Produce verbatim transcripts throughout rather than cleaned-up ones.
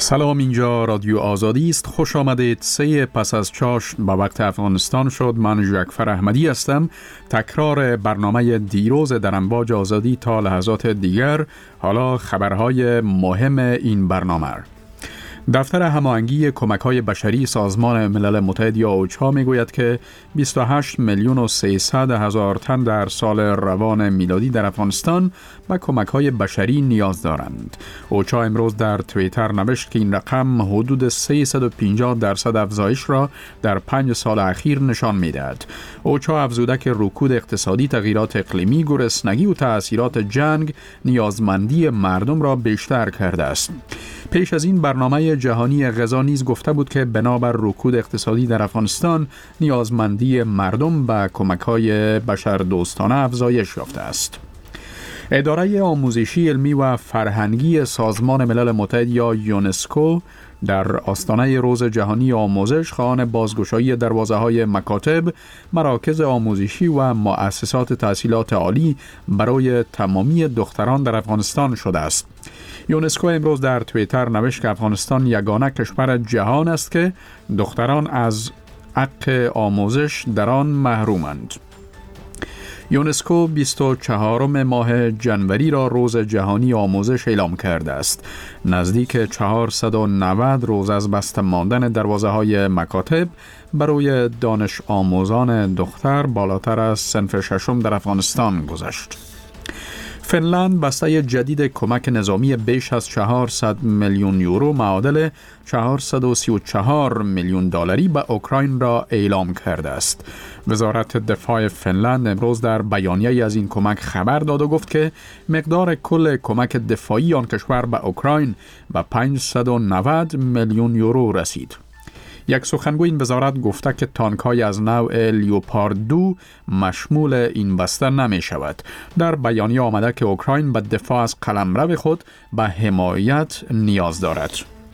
سلام، اینجا رادیو آزادی است. خوش آمدید. سه پس از چاشت به وقت افغانستان شد. من جعفر احمدی هستم. تکرار برنامه دیروز در امواج آزادی تا لحظات دیگر. حالا خبرهای مهم این برنامه. دفتر هماهنگی کمک‌های بشری سازمان ملل متحد یا اوچا میگوید که بیست و هشت میلیون و سیصد هزار تن در سال روان میلادی در افغانستان به کمک‌های بشری نیاز دارند. اوچا امروز در توییتر نوشت که این رقم حدود سیصد و پنجاه درصد افزایش را در پنج سال اخیر نشان می‌دهد. اوچا افزوده که رکود اقتصادی، تغییرات اقلیمی، گرسنگی و تأثیرات جنگ نیازمندی مردم را بیشتر کرده است. پیش از این برنامه جهانی غذا نیز گفته بود که بنابر رکود اقتصادی در افغانستان نیازمندی مردم به کمک‌های بشردوستانه افزایش یافته است. اداره آموزشی، علمی و فرهنگی سازمان ملل متحد یا یونسکو در آستانه روز جهانی آموزش خواهان بازگشایی دروازه‌های مکاتب، مراکز آموزشی و مؤسسات تحصیلات عالی برای تمامی دختران در افغانستان شده است. یونسکو امروز در توییتر نوشت که افغانستان یگانه کشور جهان است که دختران از حق آموزش در آن محرومند. یونسکو بیست و چهارم ماه جنوری را روز جهانی آموزش اعلام کرده است. نزدیک چهارصد و نود روز از بسته ماندن دروازه‌های مکاتب برای دانش آموزان دختر بالاتر از صنف ششم در افغانستان گذشت. فنلند بسته جدید کمک نظامی بیش از چهارصد میلیون یورو معادل چهارصد و سی و چهار میلیون دلاری به اوکراین را اعلام کرده است. وزارت دفاع فنلند امروز در بیانیه‌ای از این کمک خبر داد و گفت که مقدار کل کمک دفاعی آن کشور به اوکراین به پانصد و نود میلیون یورو رسید. یک سخنگوی این وزارت گفته که تانک‌های از نوع لیوپارد دو مشمول این بسته نمی شود. در بیانیه آمده که اوکراین به دفاع از قلمرو خود به حمایت نیاز دارد.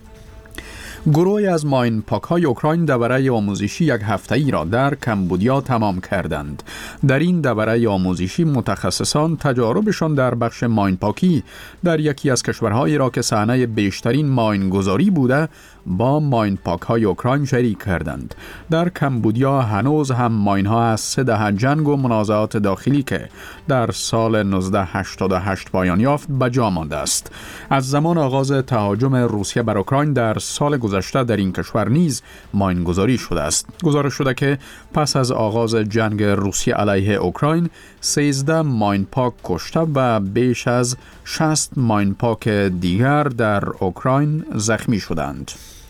گروهی از ماین پاک‌های اوکراین دوره آموزشی یک هفته‌ای را در کمبودیا تمام کردند. در این دوره آموزشی متخصصان تجاربشان در بخش ماین پاکی در یکی از کشورهایی را که صحنه بیشترین ماین گذاری بوده با ماین پاک‌های اوکراین شریک کردند. در کمبودیا هنوز هم ماین‌ها از سه دهه جنگ و منازعات داخلی که در سال نوزده هشتاد و هشت پایان یافت به جا مانده است. از زمان آغاز تهاجم روسیه بر اوکراین در سال گذشته در این کشور نیز ماین گذاری شده است. گزارش شده که پس از آغاز جنگ روسیه علیه اوکراین سیزده ماین پاک کشته و بیش از شصت ماین پاک دیگر در اوکراین زخمی شدند.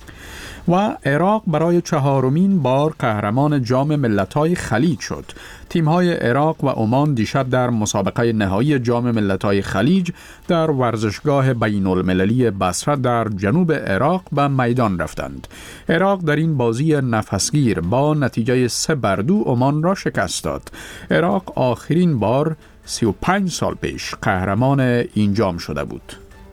و عراق برای چهارمین بار قهرمان جام ملت‌های خلیج شد. تیم‌های عراق و عمان دیشب در مسابقه نهایی جام ملت‌های خلیج در ورزشگاه بین‌المللی بصره در جنوب عراق به میدان رفتند. عراق در این بازی نفسگیر با نتیجه سه بر دو عمان را شکست داد. عراق آخرین بار سی و پنج سال پیش قهرمان این جام شده بود.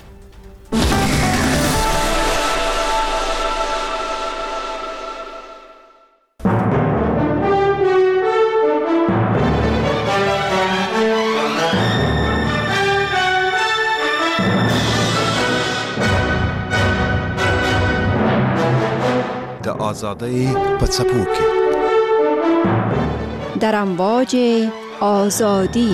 آزادی په څپو کې در امواج آزادی.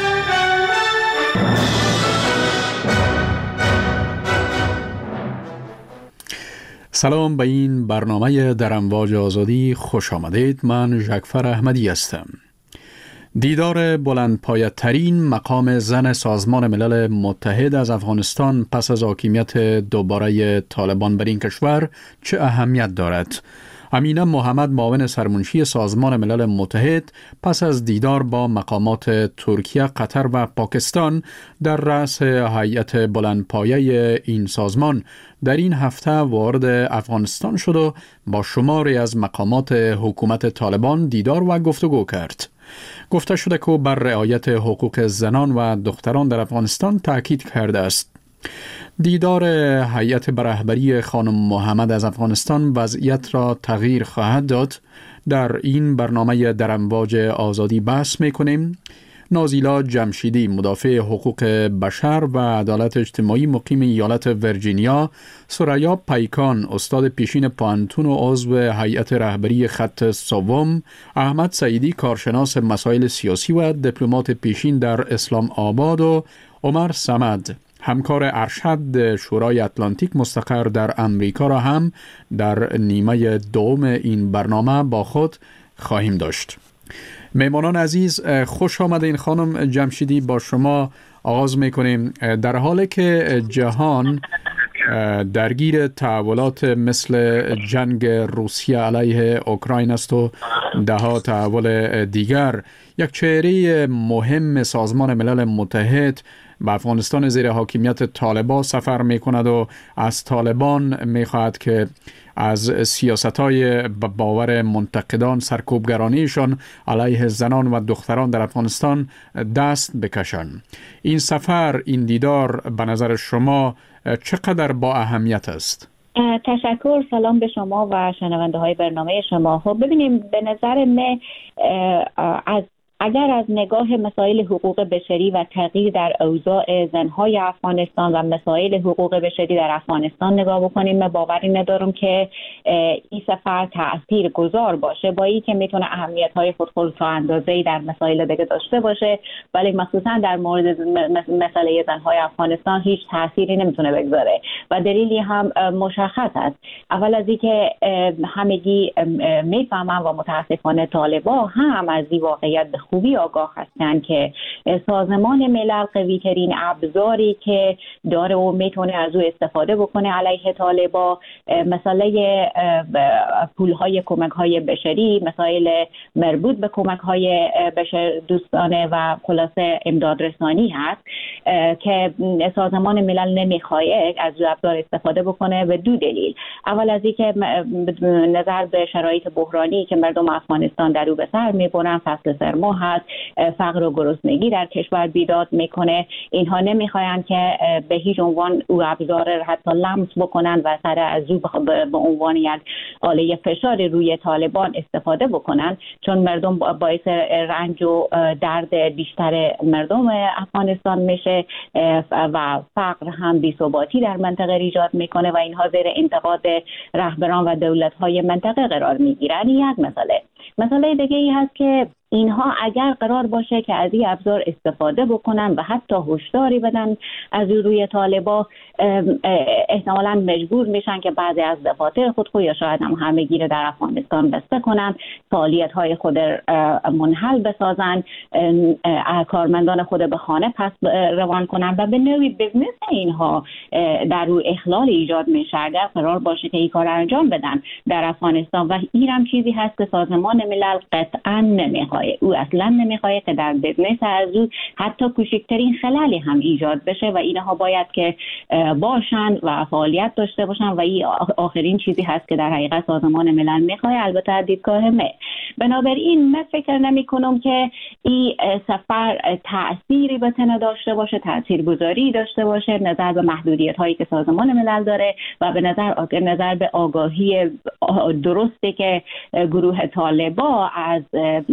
سلام به این برنامه در امواج آزادی خوش آمدید. من جعفر احمدی هستم. دیدار بلندپایه‌ترین مقام زن سازمان ملل متحد از افغانستان پس از حاکمیت دوباره طالبان بر این کشور چه اهمیت دارد؟ امینه محمد، معاون سرمنشی سازمان ملل متحد، پس از دیدار با مقامات ترکیه، قطر و پاکستان در رأس هیئت بلندپایه این سازمان در این هفته وارد افغانستان شد و با شماری از مقامات حکومت طالبان دیدار و گفتگو کرد. گفته شده که بر رعایت حقوق زنان و دختران در افغانستان تاکید کرده است. دیدار هیئت به رهبری خانم محمد از افغانستان وضعیت را تغییر خواهد داد. در این برنامه در امواج آزادی بحث می‌کنیم. نازیلا جمشیدی، مدافع حقوق بشر و عدالت اجتماعی مقیم ایالت ویرجینیا، سریا پیکان، استاد پیشین پانتون و عضو هیئت رهبری خط سوم، احمد سعیدی، کارشناس مسائل سیاسی و دیپلمات پیشین در اسلام آباد و عمر صمد، همکار ارشد شورای اتلانتیک مستقر در امریکا را هم در نیمه دوم این برنامه با خود خواهیم داشت. مهمانان عزیز، خوش آمدین. خانم جمشیدی، با شما آغاز میکنیم. در حالی که جهان درگیر تحولات مثل جنگ روسیه علیه اوکراین است و ده ها تحول دیگر، یک چهره مهم سازمان ملل متحد به افغانستان زیر حاکمیت طالبان سفر می کند و از طالبان می خواهد که از سیاست‌های باور منتقدان سرکوبگرانیشان علیه زنان و دختران در افغانستان دست بکشند. این سفر، این دیدار به نظر شما چقدر با اهمیت است؟ تشکر. سلام به شما و شنونده های برنامه شما. خب ببینیم، به نظر من از اگر از نگاه مسائل حقوق بشری و تغییر در اوضاع زنهای افغانستان و مسائل حقوق بشری در افغانستان نگاه بکنیم، من باوری ندارم که این سفر تأثیر گذار باشه، با این که میتونه اهمیت های خود تا اندازه‌ای در مسائل دیگه داشته باشه، ولی مخصوصا در مورد مسئله زنهای افغانستان هیچ تأثیری نمیتونه بگذاره و دلیلی هم مشخص است. اول از اینکه همگی میفهمن و متاسفانه طالبان هم از این واقعیت خوبی آگاه هستند که سازمان ملل قوی ترین ابزاری که داره و میتونه از او استفاده بکنه علیه طالبان مسئله پولهای کمک های بشری، مسائل مربوط به کمک های بشر دوستانه و خلاصه امداد رسانی هست که سازمان ملل نمیخواد از او ابزار استفاده بکنه به دو دلیل. اول از اینکه نظر به شرایط بحرانی که مردم افغانستان در او به سر میبرن، فصل سرما هست، فقر و گرسنگی در کشور بیداد میکنه، اینها نمیخواین که به هیچ عنوان او ابزار را حتی لمس بکنن و سر از او به عنوان یک آله فشار روی طالبان استفاده بکنن، چون مردم باعث رنج و درد بیشتر مردم افغانستان میشه و فقر هم بی‌ثباتی در منطقه ایجاد میکنه و اینها زیر انتقاد رهبران و دولت‌های منطقه قرار میگیرن. یک مسئله. مسئله دیگه ای هست که اینها اگر قرار باشه که از این ابزار استفاده بکنن و حتی هشداری بدن از روی طالبان، احتمالاً مجبور میشن که بعضی از دفاتر خود یا شاید هم همگی رو در افغانستان بسته کنن، فعالیت های خود منحل بسازن، کارمندان خود به خانه پس روان کنن و به نوعی بزنس اینها در روی اخلال ایجاد میشه اگر قرار باشه که این کار انجام بدن در افغانستان. و این هم چیزی هست که سازمان ملل قطعاً نمیخواد. او اصلا نمیخواد که در بزنس از او حتی کوچکترین خلالی هم ایجاد بشه و اینها باید که باشن و فعالیت داشته باشن و این آخرین چیزی هست که در حقیقت سازمان ملل میخواد. البته دیدگاه من، بنابراین من فکر نمی کنم که این سفر تأثیری بتونه داشته باشه، تاثیرگذاری داشته باشه نظر به محدودیت هایی که سازمان ملل داره و به نظر نظر به آگاهی درستی که گروه طالبان از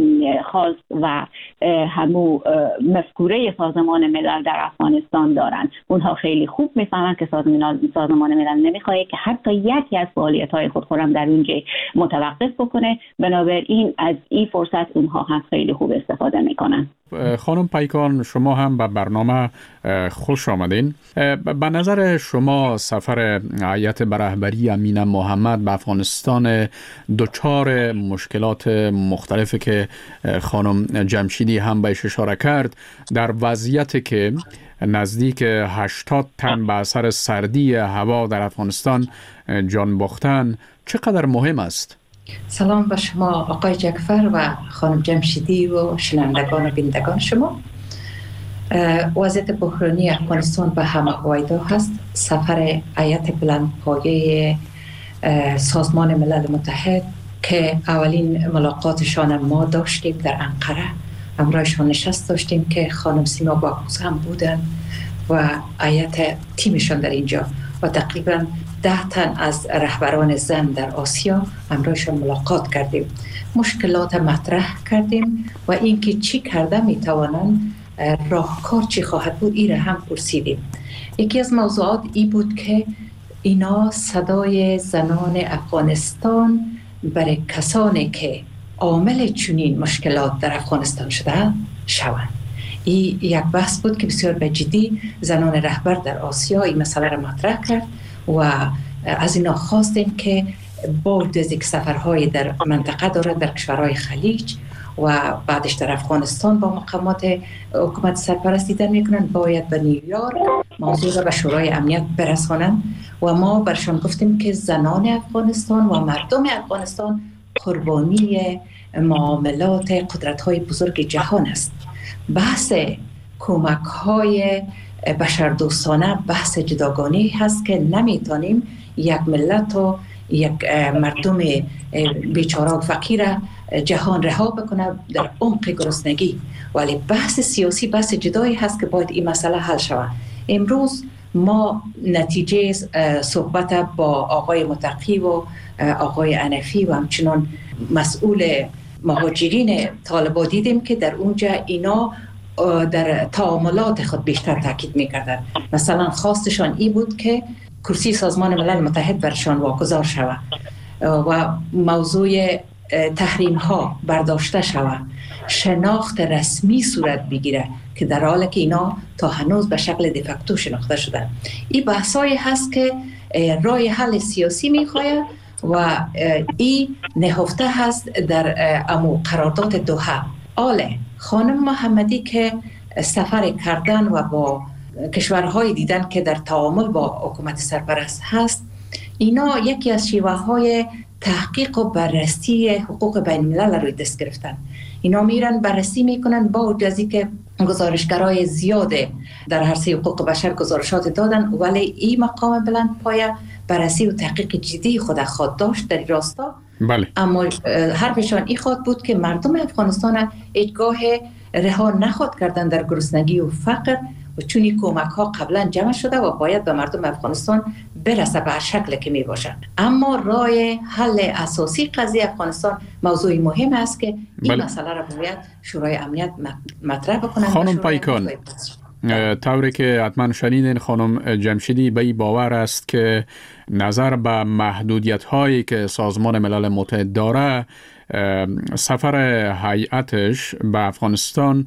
خاص و همو مفکوره سازمان ملل در افغانستان دارن. اونها خیلی خوب میفهمن که سازمان ملل نمیخواد که حتی یکی از فعالیت‌های خود خودم در اونجا متوقف بکنه، بنابراین از این فرصت اونها هم خیلی خوب استفاده میکنن. خانم پیکان، شما هم به برنامه خوش آمدین. به نظر شما سفر هیئت به رهبری امین محمد به افغانستان دچار مشکلات مختلفی که خانم جمشیدی هم بهش اشاره کرد در وضعیتی که نزدیک هشتاد تن به اثر سردی هوا در افغانستان جان باختن چقدر مهم است؟ سلام به شما آقای جعفر و خانم جمشیدی و شنوندگان و بینندگان شما. وضعیت بحرانی افغانستان به همه وایدا هست. سفر هیئت بلندپایه سازمان ملل متحد که اولین ملاقاتشان ما داشتیم در انقره، همراهشان نشست داشتیم که خانم سیما باکوز هم بودن و هیئت تیمشان در اینجا. و تقریبا ده تن از رهبران زن در آسیا همراهشان ملاقات کردیم. مشکلات مطرح کردیم و اینکه چی کرده میتوانند، راهکار چی خواهد بود، این را هم پرسیدیم. یکی از موضوعات این بود که اینا صدای زنان افغانستان برای کسانی که عامل چنین مشکلات در افغانستان شده شوند. این یک بحث بود که بسیار به جدی زنان رهبر در آسیا این مسئله را مطرح کرد و از اینا خواستیم که بعد از یک سفرهای در منطقه دارد، در کشورهای خلیج و بعدش در افغانستان با مقامات حکومت سرپرست دیدن میکنن، باید به نیویورک موضوع را به شورای امنیت برسانند و ما برشان گفتیم که زنان افغانستان و مردم افغانستان قربانی معاملات قدرت‌های بزرگ جهان است. بحث کمک‌های بشردوستانه بحث جداگانه هست که نمیتونیم یک ملت و یک مردم بیچاره و فقیر جهان رها بکنه در عمق گرسنگی، ولی بحث سیاسی بحث جدایی هست که باید این مسئله حل شود. امروز ما نتیجه صحبت با آقای متقی و آقای انفی و همچنان مسئول مهاجرین طالبان دیدیم که در اونجا اینا در تعاملات خود بیشتر تاکید میکردن. مثلا خواستشان این بود که کرسی سازمان ملل متحد برشان واگذار شود و موضوع تحریم ها برداشته شود، شناخت رسمی صورت بگیره که در حالی که اینا تا هنوز به شکل دیفکتو شناخته شدن. این بحثایی هست که راه حل سیاسی میخواهد و این نهفته هست در امو قرارداد دوحه. آله خانم محمدی که سفر کردن و با کشورهای دیدن که در تعامل با حکومت سرپرست هست، اینا یکی از شیوه های تحقیق و بررسی حقوق بین الملل روی دست گرفتن. اینا میرن بررسی میکنن، با وجودی که گزارشگرای زیاده در عرصه حقوق بشر گزارشات دادن، ولی این مقام بلند پایه بررسی و تحقیق جدی خود خود داشت در راستا. بله. اما حرفشان این خود بود که مردم افغانستان هیچگاه رها نخواد کردن در گرسنگی و فقر و چونی کمک ها قبلا جمع شده و باید به مردم افغانستان برسه به شکل که می باشد. اما راه حل اساسی قضیه افغانستان موضوع مهم است که این بله. مسئله را باید شورای امنیت مطرح بکنن. خانم پایکان، طوری که حتما شنیدین، خانم جمشیدی به این باور است که نظر به محدودیت هایی که سازمان ملل متحد داره، سفر هیئتش به افغانستان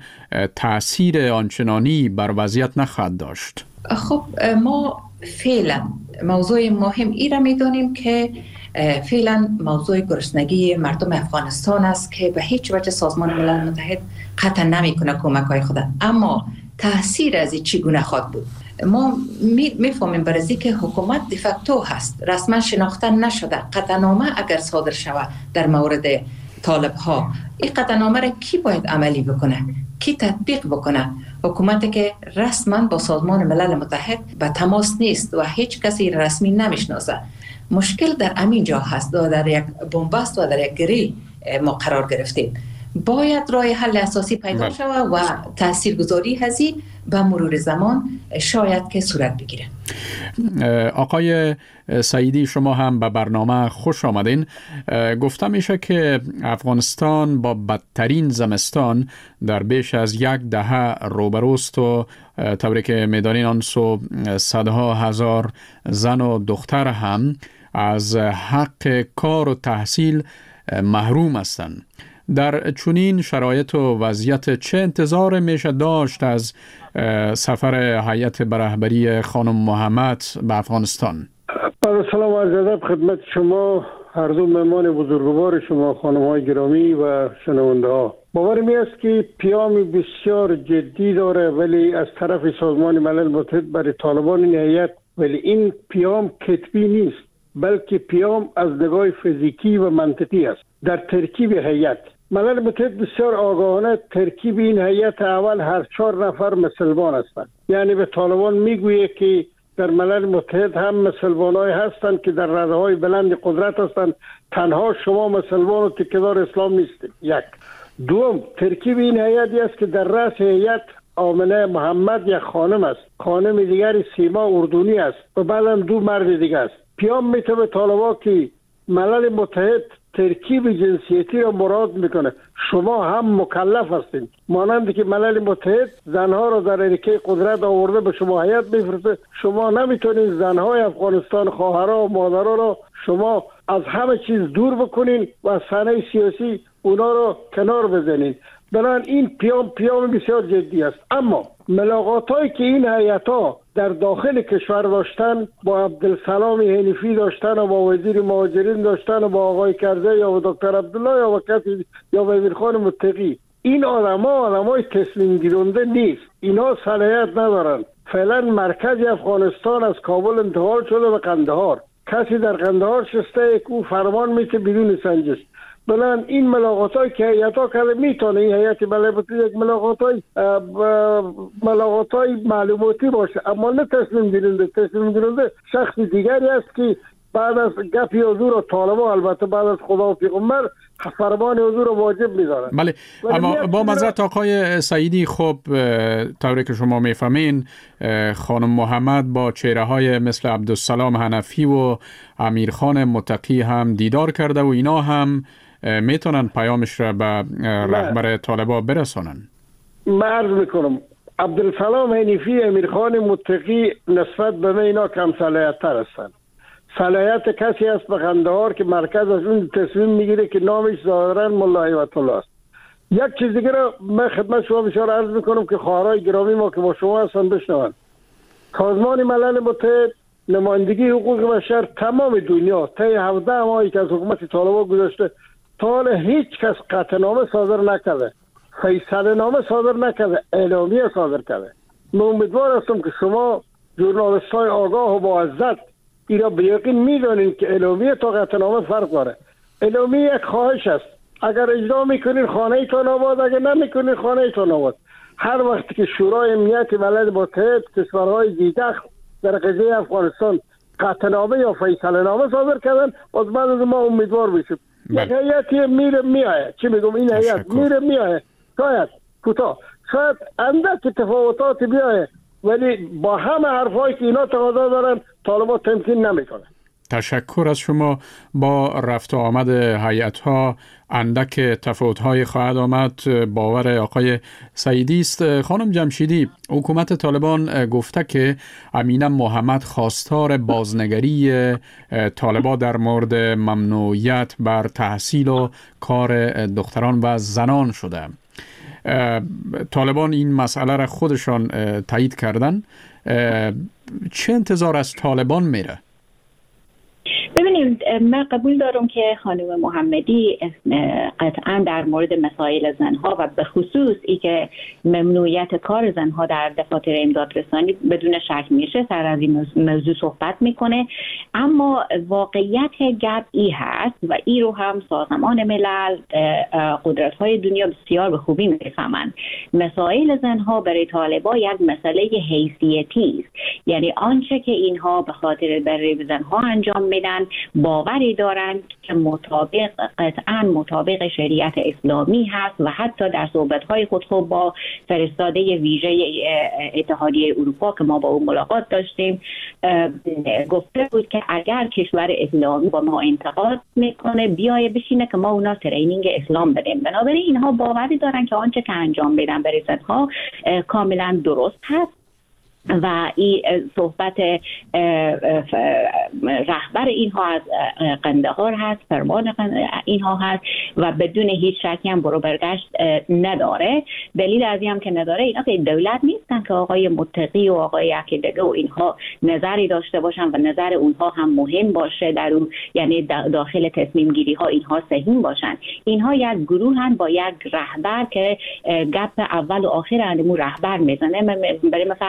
تأثیر آنچنانی بر وضعیت نخواهد داشت. خب ما فعلا موضوع مهم ای را میدانیم که فعلا موضوع گرسنگی مردم افغانستان است که به هیچ وجه سازمان ملل متحد قطع نمیکنه کمک های خود. اما تأثیر از این چگونه خواهد بود؟ ما میفهمیم برای که حکومت دیفکتو هست، رسما شناخته نشده. قطعنامه اگر صادر شود در مورد طالب ها، این قطعنامه را کی باید عملی بکنه؟ کی تطبیق بکنه؟ حکومتی که رسما با سازمان ملل متحد به تماس نیست و هیچ کسی رسمی نمیشناسه. مشکل در همین جا هست، در یک بنبست و در یک گری ما قرار گرفتیم. باید راه حل اساسی پیدا شود و تاثیرگذاری هزی به مرور زمان شاید که صورت بگیره. آقای سعیدی، شما هم به برنامه خوش آمدین. گفته میشه که افغانستان با بدترین زمستان در بیش از یک دهه روبروست و طوری که میدانین آن سو صدها هزار زن و دختر هم از حق کار و تحصیل محروم هستند. در چنین شرایط و وضعیت چه انتظار میشه داشت از سفر هیئت به رهبری خانم محمد به افغانستان؟ با سلام و عرض ادب خدمت شما، هر دو مهمان بزرگوار شما، خانم های گرامی و شنونده ها. باور می است که پیام بسیار جدی داره ولی از طرف سازمان ملل متحد برای طالبان این هیئت، ولی این پیام کتبی نیست بلکه پیام از نگاه فیزیکی و منطقی است. در ترکیب هیئت ملل متحد بسیار آگاهانه ترکیب این هیئت اول هر چهار نفر مسلمان هستند. یعنی به طالبان میگویه که در ملل متحد هم مسلمانای هستند که در رده‌های بلند قدرت هستند، تنها شما مسلمان و تکیه‌دار اسلام نیستید. یک. دوم، ترکیب این هیئتی است که در رأس هیئت آمنه محمد یک خانم است، خانم دیگری سیما اردنی است و بعدم دو مرد دیگه است. پیام میته به طالبان که ملل متحد ترکیب جنسیتی را مراد میکنه. شما هم مکلف هستین، مانند که ملل متحد زنها را در حرکه قدرت آورده به شما هیئت میفرسته، شما نمیتونین زنهای افغانستان، خواهرها و مادرها را شما از همه چیز دور بکنین و از صحنه سیاسی اونا را کنار بزنین. بنابراین این پیام پیام بسیار جدی است. اما ملاقات هایی که این هیئت ها در داخل کشور داشتن، با عبدالسلام حنیفی داشتن و با وزیر مهاجرین داشتن و با آقای کرزی یا با دکتر عبدالله یا با کسی یا با امیرخان متقی، این آدما آدمای تصمیم گیرنده نیست، اینا صلاحیت ندارن. فعلا مرکز افغانستان از کابل انتقال شده به قندهار، کسی در قندهار شسته که او فرمان میته بدون سنجش. بلند این ملاقات های که هیئت ها کرده میتونه این هیئت ملل یک ملاقات های ملاقات های معلوماتی باشه، اما نه تصمیم گیرنده. تصمیم گیرنده شخص دیگری است که بعد از گپی حضور و طالبان، البته بعد از خدا و پیغمبر، فرمان حضور رو واجب می‌دارن. بله، اما با معذرت آقای سعیدی، خب طوری که شما میفهمین خانم محمد با چهره های مثل عبدالسلام حنفی و امیرخان متقی هم دیدار کرده و اینا هم میتونن پیامش را به رهبر طالبان برسونن. من عرض میکنم عبدالسلام حنیفی، امیرخان متقی نسبت به من اینا کم صلاحیت تر هستند. صلاحیت کسی است به قندهار که مرکز از اون تصمیم میگیره که نامش ظاهرا ملا هیبت الله است. یک چیز دیگه را من خدمت شما بسیار عرض میکنم که خواهرای گرامی ما که با شما هستن بشنون. سازمان ملل متحد، نمایندگی حقوق بشر تمام دنیا طی هفده ماهی که از حکومت طالبان گذشته تا حالا هیچ کس قطعنامه صادر نکرده، فیصله نامه صادر نکرده، اعلامیه صادر کرده. من امیدوار هستم که شما ژورنالیست‌های آگاه و با عزت ایرا به یقین میدونین که اعلامیه تا قطعنامه فرق داره. اعلامیه یک خواهش است، اگر اجرا میکنین خانه ایتان آباد، اگر نمیکنین خانه ایتان آباد. هر وقتی که شورای امنیت ملل متحد کشورهای دیگر در قضیه افغانستان قطعنامه یا فیصله نامه صادر کردن، باز بعد از ما امیدوار بشیم. یک هیئتی میره میایه، چی میگم، این هیئت میره میایه، شاید کوتاه، شاید اندک تفاوتات بیایه، ولی با همه حرفایی که اینا تقاضا دارن طالبان تمکین نمیکنه. تشکر از شما. با رفت و آمد هیئت‌ها اندک تفاوت‌های خواهد آمد، باور آقای سعیدی است. خانم جمشیدی، حکومت طالبان گفته که امینه محمد خواستار بازنگری طالبان در مورد ممنوعیت بر تحصیل و کار دختران و زنان شده. طالبان این مسئله را خودشان تایید کردن. چه انتظار از طالبان میره؟ ببینید، من قبول دارم که خانم محمدی قطعا در مورد مسائل زنها و به خصوص ای که ممنوعیت کار زنها در دفاتر امدادرسانی بدون شک میشه سر از این موضوع صحبت میکنه، اما واقعیت گپ ای هست و ای رو هم سازمان ملل، قدرت های دنیا بسیار به خوبی میفهمند. مسائل زنها برای طالبان یک مسئله حیثیتی است، یعنی آنچه که اینها به خاطر برای زنها انجام میدن باوری دارند که مطابق قطعا مطابق شریعت اسلامی هست و حتی در صحبت‌های خود خود با فرستاده ویژه اتحادیه اروپا که ما با اون ملاقات داشتیم گفته بود که اگر کشور اسلامی با ما انتقاد میکنه بیایه بشینه که ما اونا ترینینگ اسلام بدیم. بنابراین اینها باوری دارن که آنچه که انجام میدن برای زنها کاملا درست هست و این صحبت رهبر اینها از قندهار هست، فرمان اینها هست و بدون هیچ شکی هم برو برگشت نداره. دلیل از این هم که نداره اینا که دولت نیستن که آقای متقی و آقای عقیدگه و اینها نظری داشته باشن و نظر اونها هم مهم باشه در اون، یعنی داخل تصمیم گیری ها اینها سهیم باشن. اینها یک گروه هن با یک رهبر که گپ اول و آخر اندمون رهبر میزنه. برای من فرق نمی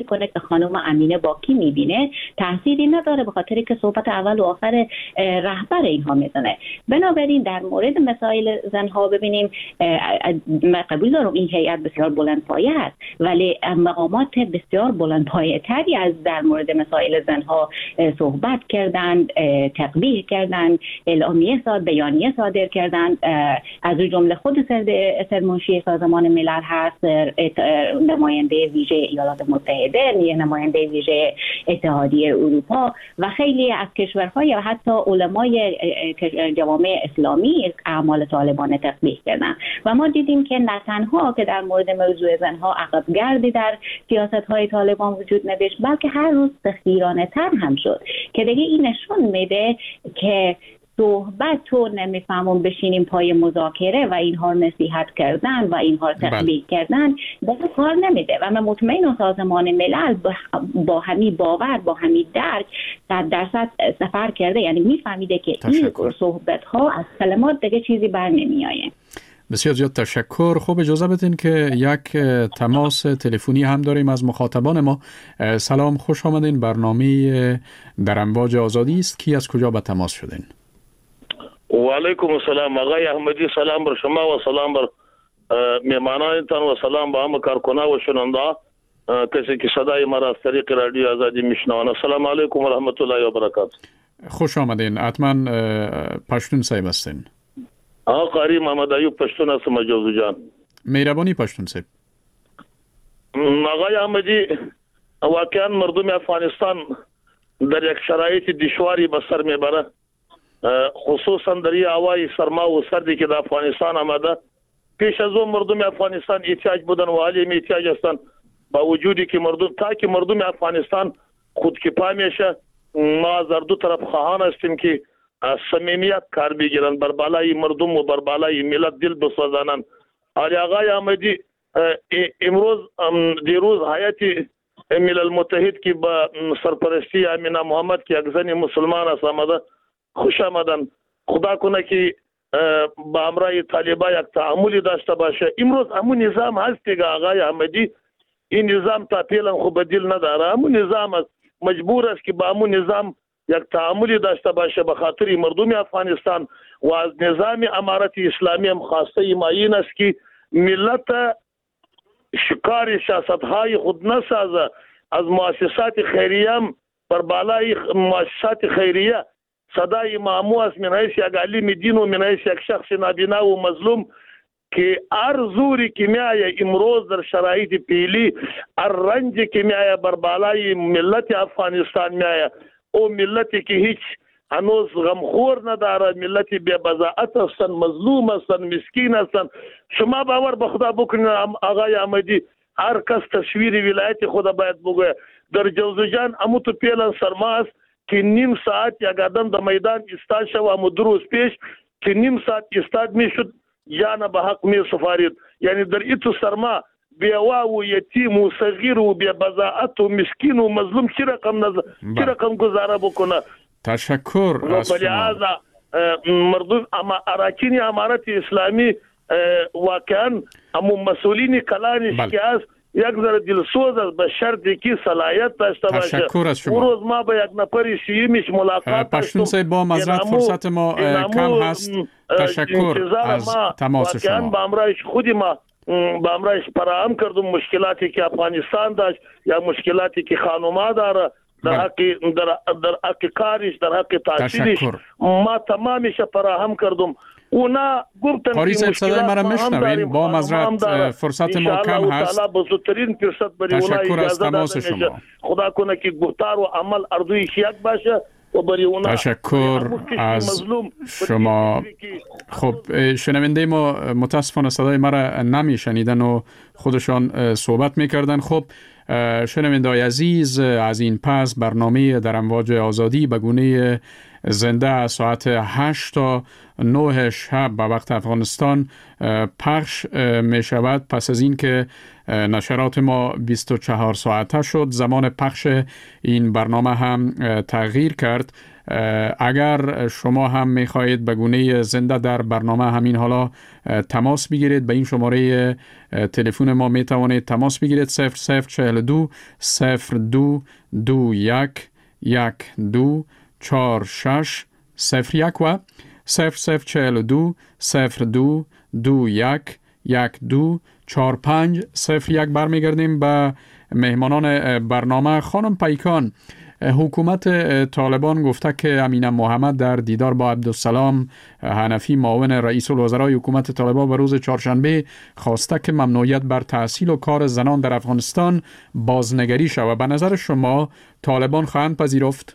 میکنه که خانم امینه با کی میبینه تأثیری نداره، به خاطر که صحبت اول و آخر رهبر اینها میزنه. بنابراین در مورد مسائل زنها ببینیم من قبول دارم این هیئت بسیار بلند پایه است، ولی مقامات بسیار بلند پایه تری از در مورد مسائل زنها صحبت کردن، تقبیح کردن، اعلامیه صادر بیانیه صادر کردن. از جمله خود سرمنشی سازمان ملل هست، نماینده ویژه ایالات متحده، نماینده ویژه اتحادیه اروپا و خیلی از کشورهای و حتی علمای جوامع اسلامی اعمال طالبان تقبیح کردن و ما دیدیم که نه تنها که در مورد موضوع زنها عقب گردی در سیاست‌های طالبان وجود نداشت، بلکه هر روز سختگیرانه تر هم شد که دیگه این نشون میده که صحبت تو نمیفهمون بشینیم پای مذاکره و اینها نصیحت کردن و اینها تقبیح کردن دیگه کار نمیده و من مطمئنم سازمان ملل با همین باور با همین درک صد درصد سفر کرده، یعنی میفهمیده که این صحبت ها از کلمات دیگه چیزی بر نمیآید. بسیار زیاد تشکر. خوب اجازه بدین که یک تماس تلفنی هم داریم از مخاطبان ما. سلام، خوش آمدین. برنامه در امواج آزادی است. کی از کجا به تماس شدین؟ و علیکم السلام آقای احمدی، سلام بر شما و سلام بر مهمانانتان و سلام به همه کارکنان و شنونده کسی که صدای ما را از طریق رادیو آزادی میشنوند. السلام علیکم و رحمت الله و برکاته. خوش آمدین. حتما پشتون صاحب هستین. آقا قاری محمد ایوب پشتون هستم جوزو جان. مهربانی پشتون صاحب. آقای احمدی، واقعا مردم افغانستان در یک شرایط دشواری به سر میبره، خصوصا در این هوای سرما و سردی که در افغانستان آمده. پیش از اون مردم افغانستان احتیاج بودن و حالی می احتیاج هستند، با وجودی که مردم تا که مردم افغانستان خودکفا میشه، ما از دو طرف خواهان هستیم که صمیمیت کار بگیرن، بر بالای مردم و بر بالای ملت دل بسوزانن. آلی آقای احمدی، امروز دیروز هیئت ملل متحد که با سرپرستی امینه محمد که یک زن مسلمان است آمده، خوش آمدن. خدا کنه که با همراه طالبان یک تعاملی داشته باشه. امروز همون نظام هست که آقای احمدی، این نظام تا پیلا خوب بدیل نداره، همون نظام است، مجبور است که با همون نظام یک تعاملی داشته باشه به خاطر مردم افغانستان و از نظام امارت اسلامی هم خواسته ما این است که ملت شکار سیاست‌های خود نسازه، از مؤسسات خیریه هم بر بالای مؤسسات خیریه صدای مامو است، من حیث یک علم دین و من حیث یک شخص نابینا و مظلوم که هر زوری که میایه امروز در شرایط پیلی، هر رنجی که میایه بر بالای ملت افغانستان میایه، او ملتی که هیچ هنوز غمخور نداره، ملتی بی بضاعت هستن، مظلوم هستن، مسکین هستن. شما باور به خدا بکنید آقای احمدی، هر کس تصویر ولایت خدا باید بگوید. در جوزجان امو تو پیلن سرما است که نیم ساعت یک آدم در میدان استاد شو، امو دو روز پیش که نیم ساعت استاد میشد جان به حق می سفارید. یعنی در ایتو سرما بیوا و یتیم و صغیر و بی بضاعت و مسکین و مظلوم چی رقم نز... چی رقم گزاره بکنه. تشکر از شما. مردم اما اراکین امارت اسلامی واقعا امو مسئولین کلانش که از یک ذره دلسوز است، به شرطی که صلاحیت داشته باشه. تشکر از شما. اون روز ما با یک نفر شیمیش ملاقات پشتون صاحب با معذرت فرصت ما کم هست. تشکر از تماس شما. واقعا با امرایش خودی ما با امرایش فراهم کردم مشکلاتی که افغانستان داشت یا مشکلاتی که خانوما داره در حق در در حق کارش، در حق تحصیلش، ما تمامش فراهم کردم. اونا گفتن قاری صاحب صدای مرا میشنوین؟ با معذرت فرصت ما کم هست. تشکر از تماس شما. خدا کنه که گفتار و عمل اردوی یک باشه و بری اونا. تشکر از شما. خب شنونده ما متاسفانه صدای مرا نمیشنیدن و خودشان صحبت میکردن. خب شنونده‌های عزیز، از این پس برنامه در امواج آزادی به گونه زنده ساعت هشت تا نه شب به وقت افغانستان پخش می شود. پس از این که نشرات ما بیست و چهار ساعته شد، زمان پخش این برنامه هم تغییر کرد. اگر شما هم میخواهید به گونه زنده در برنامه همین حالا تماس بگیرید، به این شماره تلفن ما میتوانید تماس بگیرید: صفر صفر چهل و دو صفر دو دو یک یک دو چهار شش صفر یک و صفر صفر چهل و دو صفر دو دو یک یک دو چهار پنج صفر یک. برمیگردیم به مهمانان برنامه. خانم پیکان، حکومت طالبان گفته که امینه محمد در دیدار با عبدالسلام حنفی معاون رئیس الوزرای حکومت طالبان به روز چهارشنبه خواسته که ممنوعیت بر تحصیل و کار زنان در افغانستان بازنگری شود. به نظر شما طالبان خواهند پذیرفت؟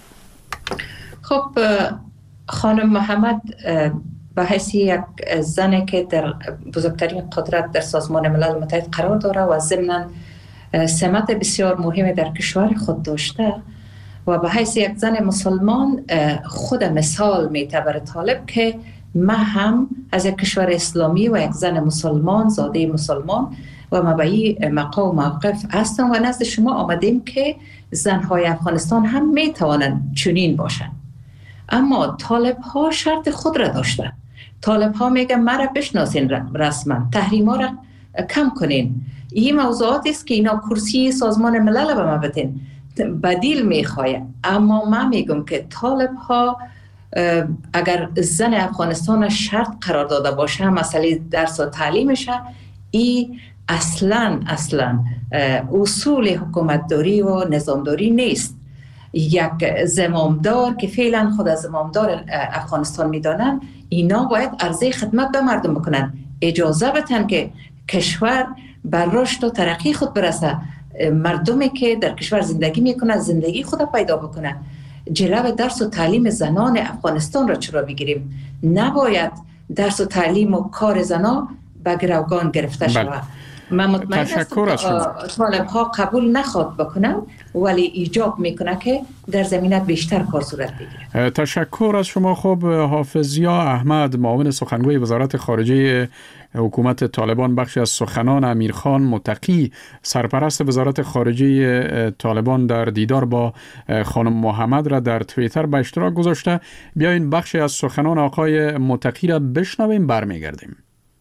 خب خانم محمد به حیث یک زنی که در بزرگترین قدرت در سازمان ملل متحد قرار داره و ضمناً سمت بسیار مهمی در کشور خود داشته و به حیث یک زن مسلمان خود مثال میته بر طالب که ما هم از یک کشور اسلامی و یک زن مسلمان، زاده مسلمان و ما به این مقام موقف هستم و نزد شما آمدیم که زنهای افغانستان هم میتوانند چنین باشند. اما طالب ها شرط خود را داشتن. طالب ها میگه مرا بشناسین رسما، تحریم ها را کم کنین. این موضوعات است که اینا کرسی سازمان ملل به ما بدین، بدیل میخواه. اما من میگم که طالب ها اگر زن افغانستان شرط قرار داده باشه مسئله درس و تعلیمشه، این اصلا اصلا اصول حکومتداری و نظامداری نیست. یک زمامدار که فعلا خود از زمامدار افغانستان میدانن، اینا باید عرضه خدمت به مردم بکنن، اجازه بدن که کشور بر رشد و ترقی خود برسه. مردمی که در کشور زندگی میکنن زندگی خود پیدا بکنن. جلو درس و تعلیم زنان افغانستان را چرا بگیریم؟ نباید درس و تعلیم و کار زنان به گروگان گرفته شود. من مطمئن هستم طالب ها قبول نخواد بکنن، ولی ایجاب میکنه که در زمینه بیشتر کار صورت بگیره. تشکر از شما. خب حافظیا احمد، معاون سخنگوی وزارت خارجه حکومت طالبان، بخشی از سخنان امیرخان متقی سرپرست وزارت خارجه طالبان در دیدار با خانم محمد را در توییتر به اشتراک گذاشته. بیاین بخشی از سخنان آقای متقی را بشنویم، برمیگردیم.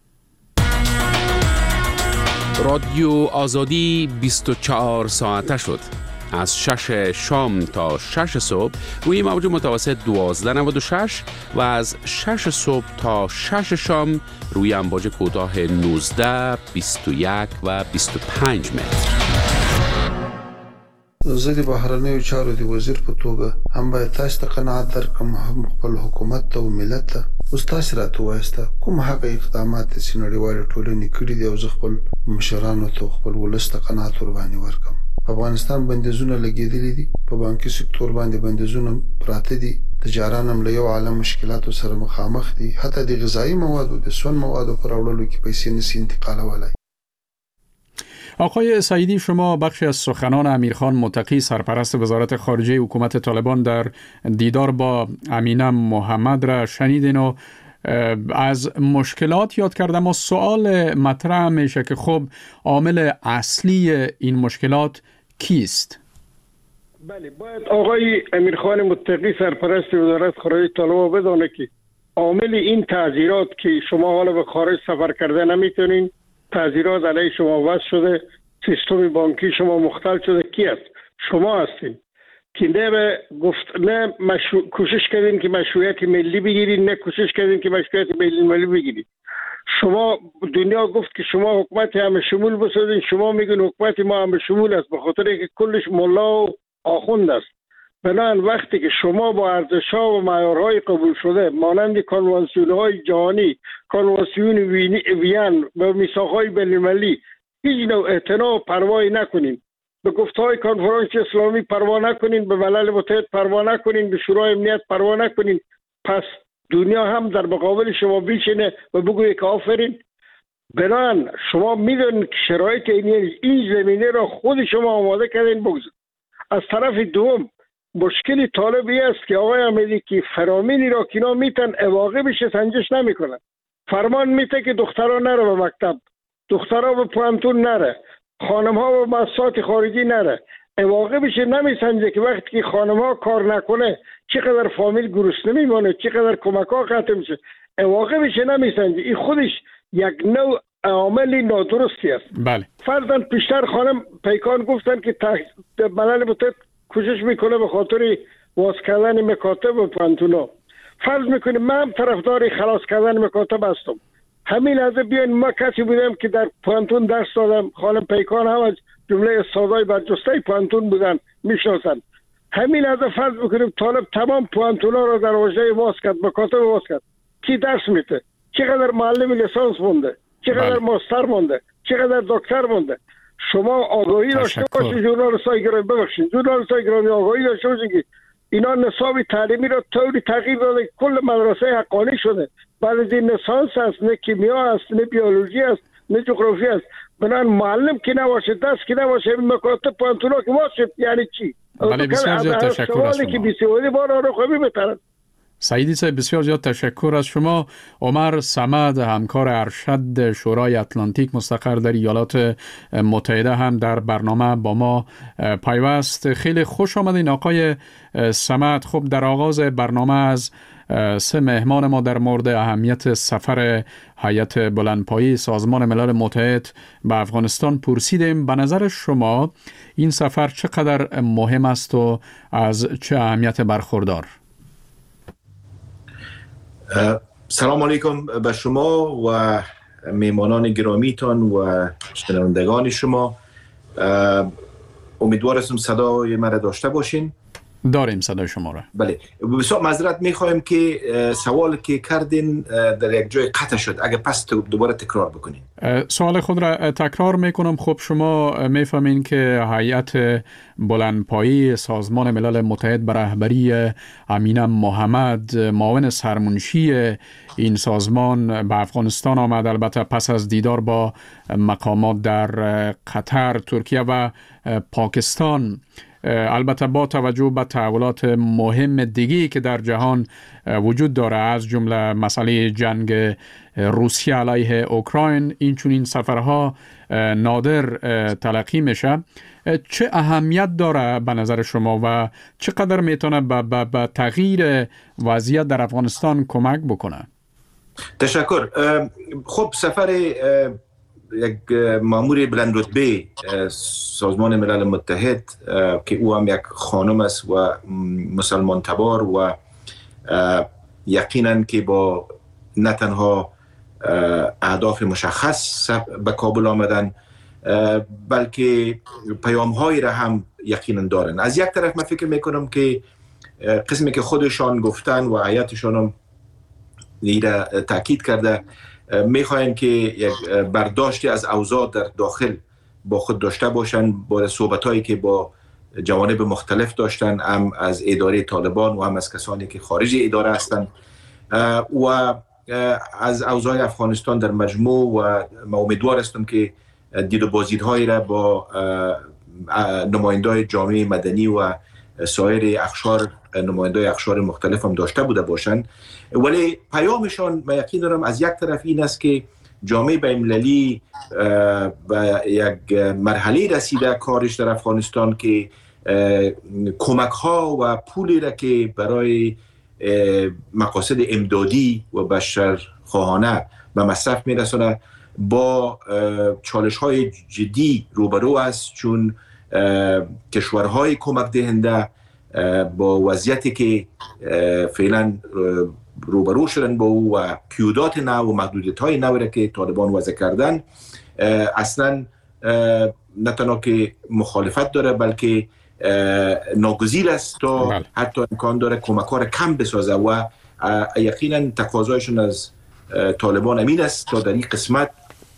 رادیو آزادی بیست و چهار ساعته شد. از شش شام تا شش صبح روی موج متوسط دوازده نود و شش و از شش صبح تا شش شام روی امواج کوتاه نوزده، بیست و یک و بیست و پنج متر. زه د بهرنیو چارو د وزیر په توګه هم باید تاسو ته قناعت درکړم، هم خپل حکومت ته او ملت ته. اوس تاسو راته ووایاست کوم هغه اقدامات چې نړیوالې ټولنې کړي دي او زه خپل مشرانو ته خپل ولس ته قناعت ورباندې ورکړم. په افغانستان بندیزونه لګېدلي دي، په بانکي سکتور باندې بندیزونه پراته دي، تجاران هم له یو عالم مشکلاتو سره مخامخ دي، حتی د غذایي موادو د سون موادو په راوړلو کې پیسې نشي انتقالولی. آقای سعیدی، شما بخشی از سخنان امیرخان متقی سرپرست وزارت خارجه حکومت طالبان در دیدار با امینه محمد را شنیدین و از مشکلات یاد کرده. ما سوال مطرح میشه که خب عامل اصلی این مشکلات کیست؟ بله، باید آقای امیرخان متقی سرپرست وزارت خارجه طالبان بدانه که عامل این تعذیرات که شما حالا به خارج سفر کرده نمیتونین، تعذیرات علیه شما وضع شده، سیستم بانکی شما مختل شده، کی است؟ شما هستین که نه به گفت نه مشروع... کوشش کردین که مشروعیت ملی بگیرین، نه کوشش کردین که مشروعیت ملی ملی بگیرین. شما دنیا گفت که شما حکومت همه شمول بسازین، شما میگین حکومت ما همه شمول است، به خاطر اینکه کلش ملا و آخوند است. بنابراین وقتی که شما با ارزش‌ها و معیارهای قبول شده مانند کنوانسیون‌های جهانی، کنوانسیون وین و میثاق‌های بین‌المللی هیچ نوع اعتنا و پروایی نکنین، به گفته‌های کنفرانس اسلامی پروا نکنین، به ملل متحد پروا نکنین، به شورای امنیت پروا نکنین، پس دنیا هم در مقابل شما بیشینه و بگویه که آفرین. بنابراین شما میدونید که شرایط این این زمینه را خود شما آماده کردین بگذارید. از طرف دوم مشکلی طالبی است که آقای امیری که فرامینی را که اینا میتن اواقع بشه سنجش نمیکنن. فرمان میته که دخترها نره به مکتب، دخترها به پوانتون نره، خانم ها به مؤسسات خارجی نره. اواقع بشه نمیسنجه که وقتی که خانم ها کار نکنه چقدر فامیل گرسنه میمانه، چقدر کمک ها قطع میشه. عواقبش نمیسنجه. این خودش یک نوع عامل نادرستی است. بله. فرضاً پیشتر خانم پیکان گفتن که ملل متحد کوشش میکنه به خاطر باز کردن مکاتب و پانتونا. فرض میکنیم من هم طرفدار خلاص کردن مکاتب هستم. همین لحظه بیاین، ما کسی بودم که در پانتون درس دادم، خانم پیکان هم از جمله استادای برجسته پانتون بودن، میشناسن. همین لحظه فرض میکنیم طالب تمام پانتونا رو در حوزه باز کرد، مکاتب باز کرد، کی درس میده؟ چقدر معلم لیسانس مونده؟ چقدر ماستر مونده؟ چقدر دکتر مونده؟ شما آگاهی داشته باشید، ژورنالیستای گرامی، ببخشید ژورنالیستای گرامی آگاهی داشته باشید که اینا نصاب تعلیمی را طوری تغییر داده کل مدرسه حقانی شده. بعد از این لیسانس است، نه کیمیا است، نه بیولوژی است، نه جغرافی است. بنابراین معلم که نباشه، دست که نباشه، مکاتب پانتونا که باشه، یعنی چی؟ بله، بسیار زیاد تشکر از شما. که بیسوادی بار رو خوبی بترد. سعیدی صاحب بسیار زیاد تشکر از شما. عمر صمد، همکار ارشد شورای اتلانتیک مستقر در ایالات متحده، هم در برنامه با ما پیوست. خیلی خوش آمدین آقای صمد. خب در آغاز برنامه از سه مهمان ما در مورد اهمیت سفر هیئت بلندپایه سازمان ملل متحد به افغانستان پرسیدیم. به نظر شما این سفر چقدر مهم است و از چه اهمیت برخوردار؟ سلام علیکم به شما و میمانان گرامیتان و شنوندگان شما. امیدوار هستم صدای مرا داشته باشین. داریم صدای شما را. بله، بسیار معذرت میخوایم که سوال که کردین در یک جای قطع شد، اگه پس دوباره تکرار بکنین. سوال خود را تکرار میکنم. خب شما میفهمین که هیئت بلندپایه سازمان ملل متحد به رهبری امینه محمد، معاون سرمنشی این سازمان، به افغانستان آمد. البته پس از دیدار با مقامات در قطر، ترکیه و پاکستان. البته با توجه به تحولات مهم دیگی که در جهان وجود داره، از جمله مسئله جنگ روسیه علیه اوکراین، این چون این سفرها نادر تلقی میشه. چه اهمیت داره به نظر شما و چقدر میتونه به به تغییر وضعیت در افغانستان کمک بکنه؟ تشکر. خب سفر یک مامور بلند رتبه سازمان ملل متحد که او هم یک خانم است و مسلمان تبار و یقینا که با نه تنها اهداف مشخص به کابل آمدن، بلکه پیام هایی را هم یقینا دارن. از یک طرف من فکر میکنم که قسمی که خودشان گفتن و هیئتشان هم ایره تاکید کرده، میخواین که یک برداشتی از اوضاع در داخل با خود داشته باشن، با صحبتایی که با جوانب مختلف داشتن، هم از اداره طالبان و هم از کسانی که خارج اداره هستند، و از اوضاع افغانستان در مجموع. و ما امیدوار هستم که دید و بازدیدهایی را با نمایندای جامعه مدنی و سایر اقشار، نمایندای اقشار مختلف هم داشته بوده باشند. ولی پیامشان من یقین دارم از یک طرف این است که جامعه بین‌المللی به یک مرحله رسیده کارش در افغانستان که کمک ها و پولی را که برای مقاصد امدادی و بشرخواهانه به مصرف میرسونه با چالش های جدی روبرو است، چون کشورهای کمک دهنده با وضعیتی که فعلا روبرو شدن با او و قیودات نو و محدودیت های نوی که طالبان وضع کردن، اصلا نه تنها که مخالفت داره بلکه ناگزیر است تا بله. حتی امکان داره کمک ها را کم بسازه و یقینا تقاضایشون از طالبان امین است تا در این قسمت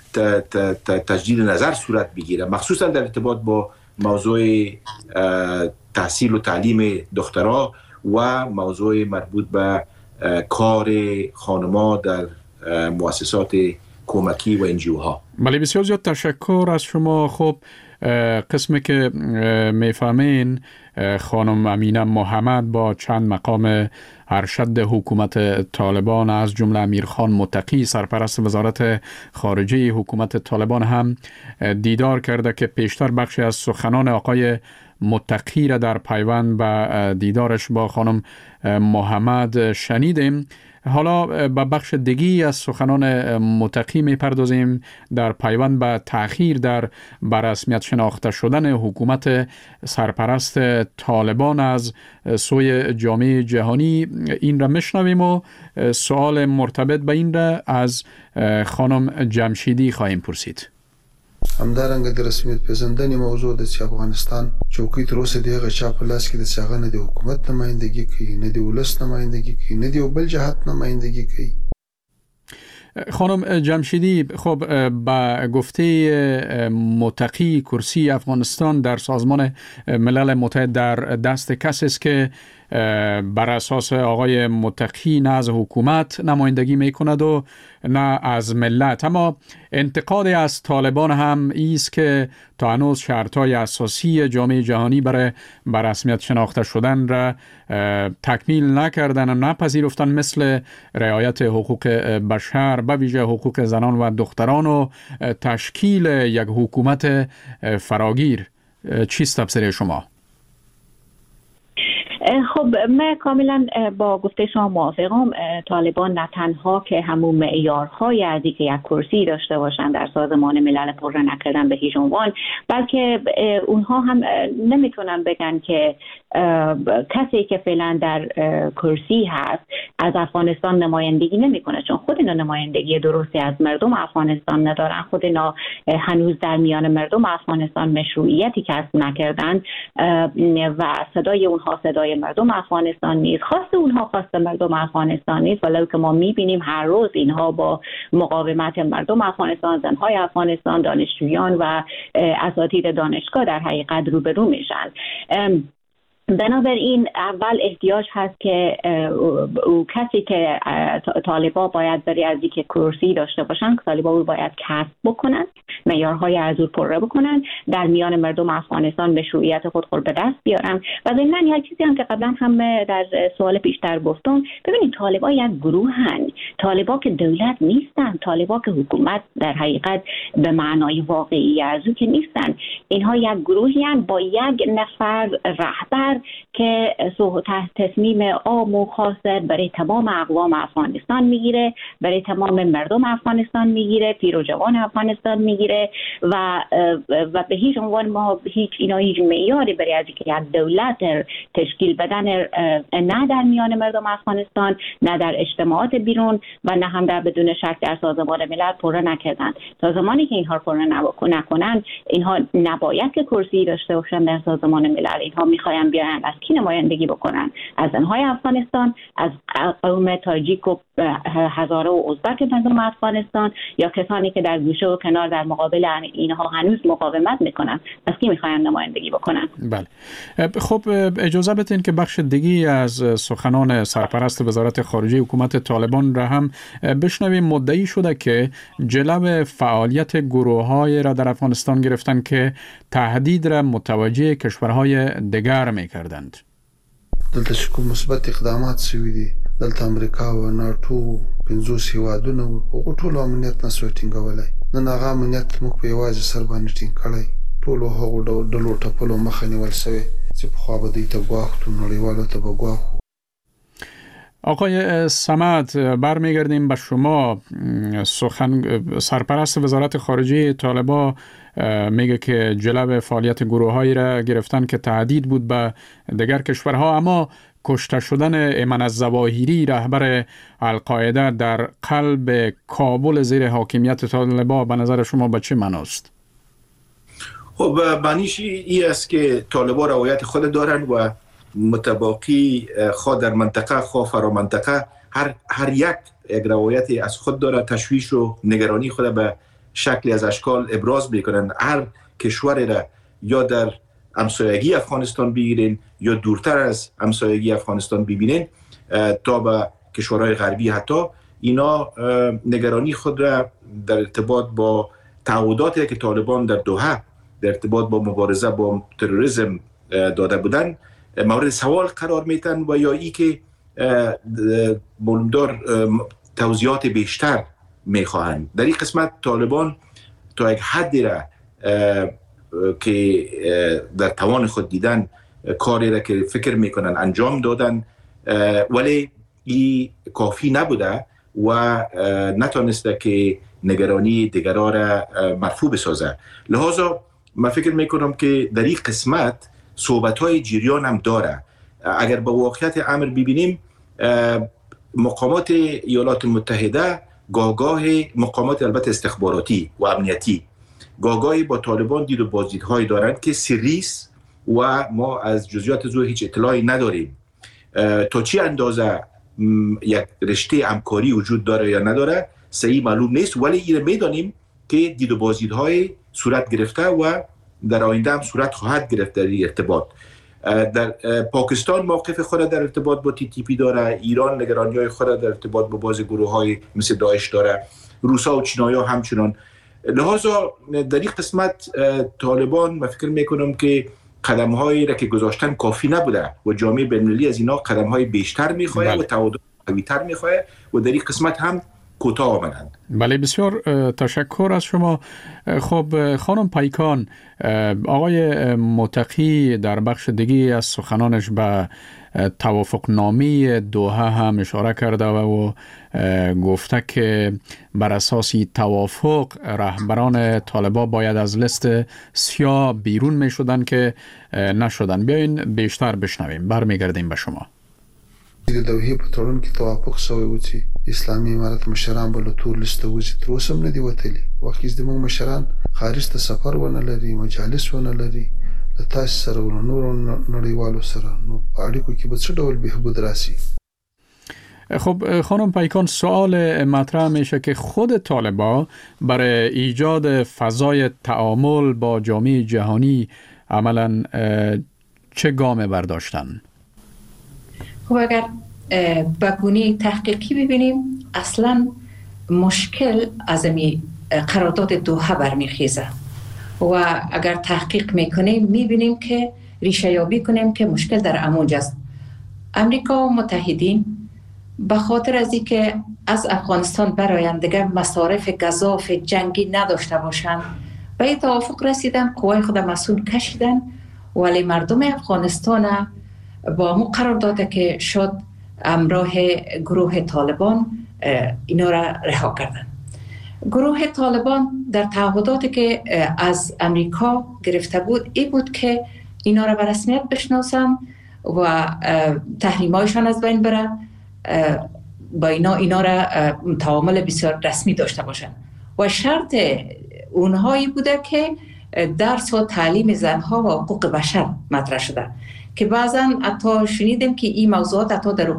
تجدید نظر صورت بگیره، مخصوصا در ارتباط با موضوع تحصیل و تعلیم دخترها و موضوع مربوط به کار خانم‌ها در مؤسسات کمکی و انجیو ها. بله، بسیار زیاد تشکر از شما. خب قسمی که میفهمین خانم امینه محمد با چند مقام ارشد حکومت طالبان، از جمله امیرخان متقی سرپرست وزارت خارجه حکومت طالبان، هم دیدار کرده که پیشتر بخشی از سخنان آقای متقی را در پیوند به دیدارش با خانم محمد شنیدیم. حالا به بخش دیگی از سخنان متقی می‌پردازیم در پیوند به تأخیر در برسمیت شناخته شدن حکومت سرپرست طالبان از سوی جامعه جهانی. این را میشنویم و سوال مرتبط به این را از خانم جمشیدی خواهیم پرسید. همدارنګه د رسمیت پېژندنې موضوع د چې افغانستان چوکۍ تر اوسه د هغه چا په لاس کې د چې هغه نه د حکومت نمایندګي کوي، نه د ولس نمایندګي کوي، نه د یو بل جهت نمایندګي کوي. خانم جمشیدی، خب با گفته متقی کرسی افغانستان در سازمان ملل متحد در دست کسی است که بر اساس آقای متقی نه از حکومت نمایندگی میکند و نه از ملت. اما انتقاد از طالبان هم ایست که تا هنوز شرطهای اساسی جامعه جهانی برای بررسمیت شناخته شدن را تکمیل نکردن و نپذیرفتن، مثل رعایت حقوق بشر به ویژه حقوق زنان و دختران و تشکیل یک حکومت فراگیر. چیست تفسیر شما؟ خب من کاملا با گفته شما موافقم. طالبان نه تنها که همون معیارهای از اینکه یک کرسی داشته باشند در سازمان ملل پر نکردن به هیچ عنوان، بلکه اونها هم نمیتونن بگن که کسی که فعلا در کرسی هست از افغانستان نمایندگی نمیکنه، چون خود اینا نمایندگی درستی از مردم افغانستان ندارن. خود اینا هنوز در میان مردم افغانستان مشروعیتی کسب نکردن و صدای اونها صدای مردم افغانستان نیست، خواست اونها خواست مردم افغانستان نیست. ولو که ما میبینیم هر روز اینها با مقاومت مردم افغانستان، زنهای افغانستان، دانشجویان و اساتید دانشگاه در حقیقت روبرو میشن. بنابراین اول احتیاج هست که او کسی که طالبا باید برای از اینکه کرسی داشته باشن، طالبا او باید کسب بکنن، معیارهای از او پره بکنن، در میان مردم افغانستان مشروعیت خود خود به دست بیارن. و ضمناً یک چیزی هم که قبلا هم در سوال پیشتر گفتم، ببینید طالبا یک گروهن، طالبا که دولت نیستن، طالبا که حکومت در حقیقت به معنای واقعی از او که نیستن. اینها یک گروهی هستند با یک نفر رهبر که تحت تصمیم عام و خاص برای تمام اقوام افغانستان میگیره، برای تمام مردم افغانستان میگیره، پیر و جوان افغانستان میگیره و و به هیچ عنوان ما هیچ اینا هیچ معیاری برای از اینکه یک دولت تشکیل بدن نه در میان مردم افغانستان، نه در اجتماعات بیرون و نه هم در بدون شک در سازمان ملل پره نکردن. تا زمانی که اینها پره نکنن، اینها نباید که کرسی داشته باشن در سازمان ملل. اینها میخواین بیان از کی نمایندگی بکنن؟ از زنهای افغانستان، از قوم تاجیک و هزاره و ازبک مردم افغانستان، یا کسانی که در گوشه و کنار در مقابل اینها هنوز مقاومت میکنن، از کی میخواین نمایندگی بکنن؟ بله. خب اجازه بدین که بخش دیگی از سخنان سرپرست وزارت خارجه حکومت طالبان را هم بشنویم. مدعی شده که جلو فعالیت گروه‌های را در افغانستان گرفتن که تهدید را متوجه کشورهای دیگر میکردند. دلته چې کوم مثبت اقدامات شوي دي، دلته امریکا او ناټو پنځوس هیوادونه هغو ټولو امنیت نه سوی ټینګولی. نن هغه امنیت موږ په یوازې سر باندې ټینګ کړی. ټولو هغو ډلو ټپلو مخه نیول سوې چې پخوا به دوی ته ګواښ و، نړیوالو ته به ګواښ و. آقای صمد، برمیگردیم به شما. سخن سرپرست وزارت خارجه طالبان میگه که جلو فعالیت گروه‌هایی را گرفتن که تهدید بود به دیگر کشورها، اما کشته شدن ایمن الظواهری رهبر القاعده در قلب کابل زیر حاکمیت طالبان به نظر شما به چه معناست؟ خب معنیش این است که طالبان روایت خود دارن و متباقی خواه در منطقه خواه فرا منطقه هر, هر یک یک روایتی از خود داره، تشویش و نگرانی خود به شکلی از اشکال ابراز میکنن. هر کشوری را یا در همسایگی افغانستان بگیرین یا دورتر از همسایگی افغانستان ببینین تا به کشورهای غربی، حتی اینا نگرانی خود را در ارتباط با تعهداتی که طالبان در دوحه در ارتباط با مبارزه با تروریسم داده بودن مورد سوال قرار میتن و یا ای که معلومدار توضیحات بیشتر میخواهند. در این قسمت طالبان تا یک حدی را که در توان خود دیدن کاری را که فکر میکنن انجام دادن، ولی این کافی نبوده و نتونسته که نگرانی دیگران را مرفوع بسازه. لحاظا من فکر میکنم که در این قسمت صحبت‌های جریان هم داره. اگر به واقعیت امر ببینیم، مقامات ایالات متحده گاهگاه مقامات البته استخباراتی و امنیتی گاهگاهی با طالبان دید و بازدیدهایی دارند که سری است و ما از جزئیات زو هیچ اطلاعی نداریم. تا چی اندازه یک رشته همکاری وجود داره یا نداره صحیح معلوم نیست، ولی این میدانیم که دید و بازدیدهای صورت گرفته و در آینده هم صورت خواهد گرفت. در این ارتباط در پاکستان موقف خود در ارتباط با تی تی پی داره، ایران نگرانی‌های خود در ارتباط با بعضی گروه‌های مثل داعش داره، روسا و چینایی‌ها همچنان. لحاظا در این قسمت طالبان من فکر میکنم که قدم‌هایی را که گذاشتن کافی نبوده و جامعه بین‌المللی از اینا قدم‌های بیشتر می‌خواد و تعادل قوی‌تر می‌خواد و در این قسمت هم کوتاه آمدند. بله، بسیار تشکر از شما. خب خانم پیکان، آقای متقی در بخش دیگه از سخنانش به توافقنامه دوحه هم اشاره کرده و گفته که بر اساس توافق رهبران طالبان باید از لیست سیاه بیرون می شدن که نشدن. بیاین بیشتر بشنویم. برمیگردیم به شما. د دوحې په تړون کې توافق شوی و چې اسلامي امارت مشران به له تور لیسته وځي، تر اوسه هم نه دي وتلي. وخت کې زموږ مشران خارج ته سفر ونه لري، مجالس ونه لري، له تاسې سره و له نورو نړیوالو سره، نو په اړیکو کې به څه ډول بهبود راسي؟ خب خانم پیکان، سوال مطرح میشه که خود طالبان برای ایجاد فضای تعامل با جامعه جهانی عملاً چه گام برداشتن؟ خب اگر به گونه تحقیقی ببینیم، اصلا مشکل از این قرارداد دوحه برمیخیزه و اگر تحقیق میکنیم میبینیم که ریشه یابی کنیم که مشکل در امونجا است. امریکا و متحدین به خاطر از اینکه از افغانستان برآیند دیگر مصارف گزاف جنگی نداشته باشند به این توافق رسیدن، قوای خود مسئول کشیدن، ولی مردم افغانستان با همون قرار داده که شد همراه گروه طالبان اینا را رها کردن. گروه طالبان در تعهداتی که از امریکا گرفته بود این بود که اینا را به رسمیت بشناسن و تحریمایشان از بین بره، با اینا اینا را تعامل بسیار رسمی داشته باشن و شرط اونهایی بوده که درس و تعلیم زنها و حقوق بشر مطرح شده که بعضا حتی شنیدیم که این موضوعات حتی در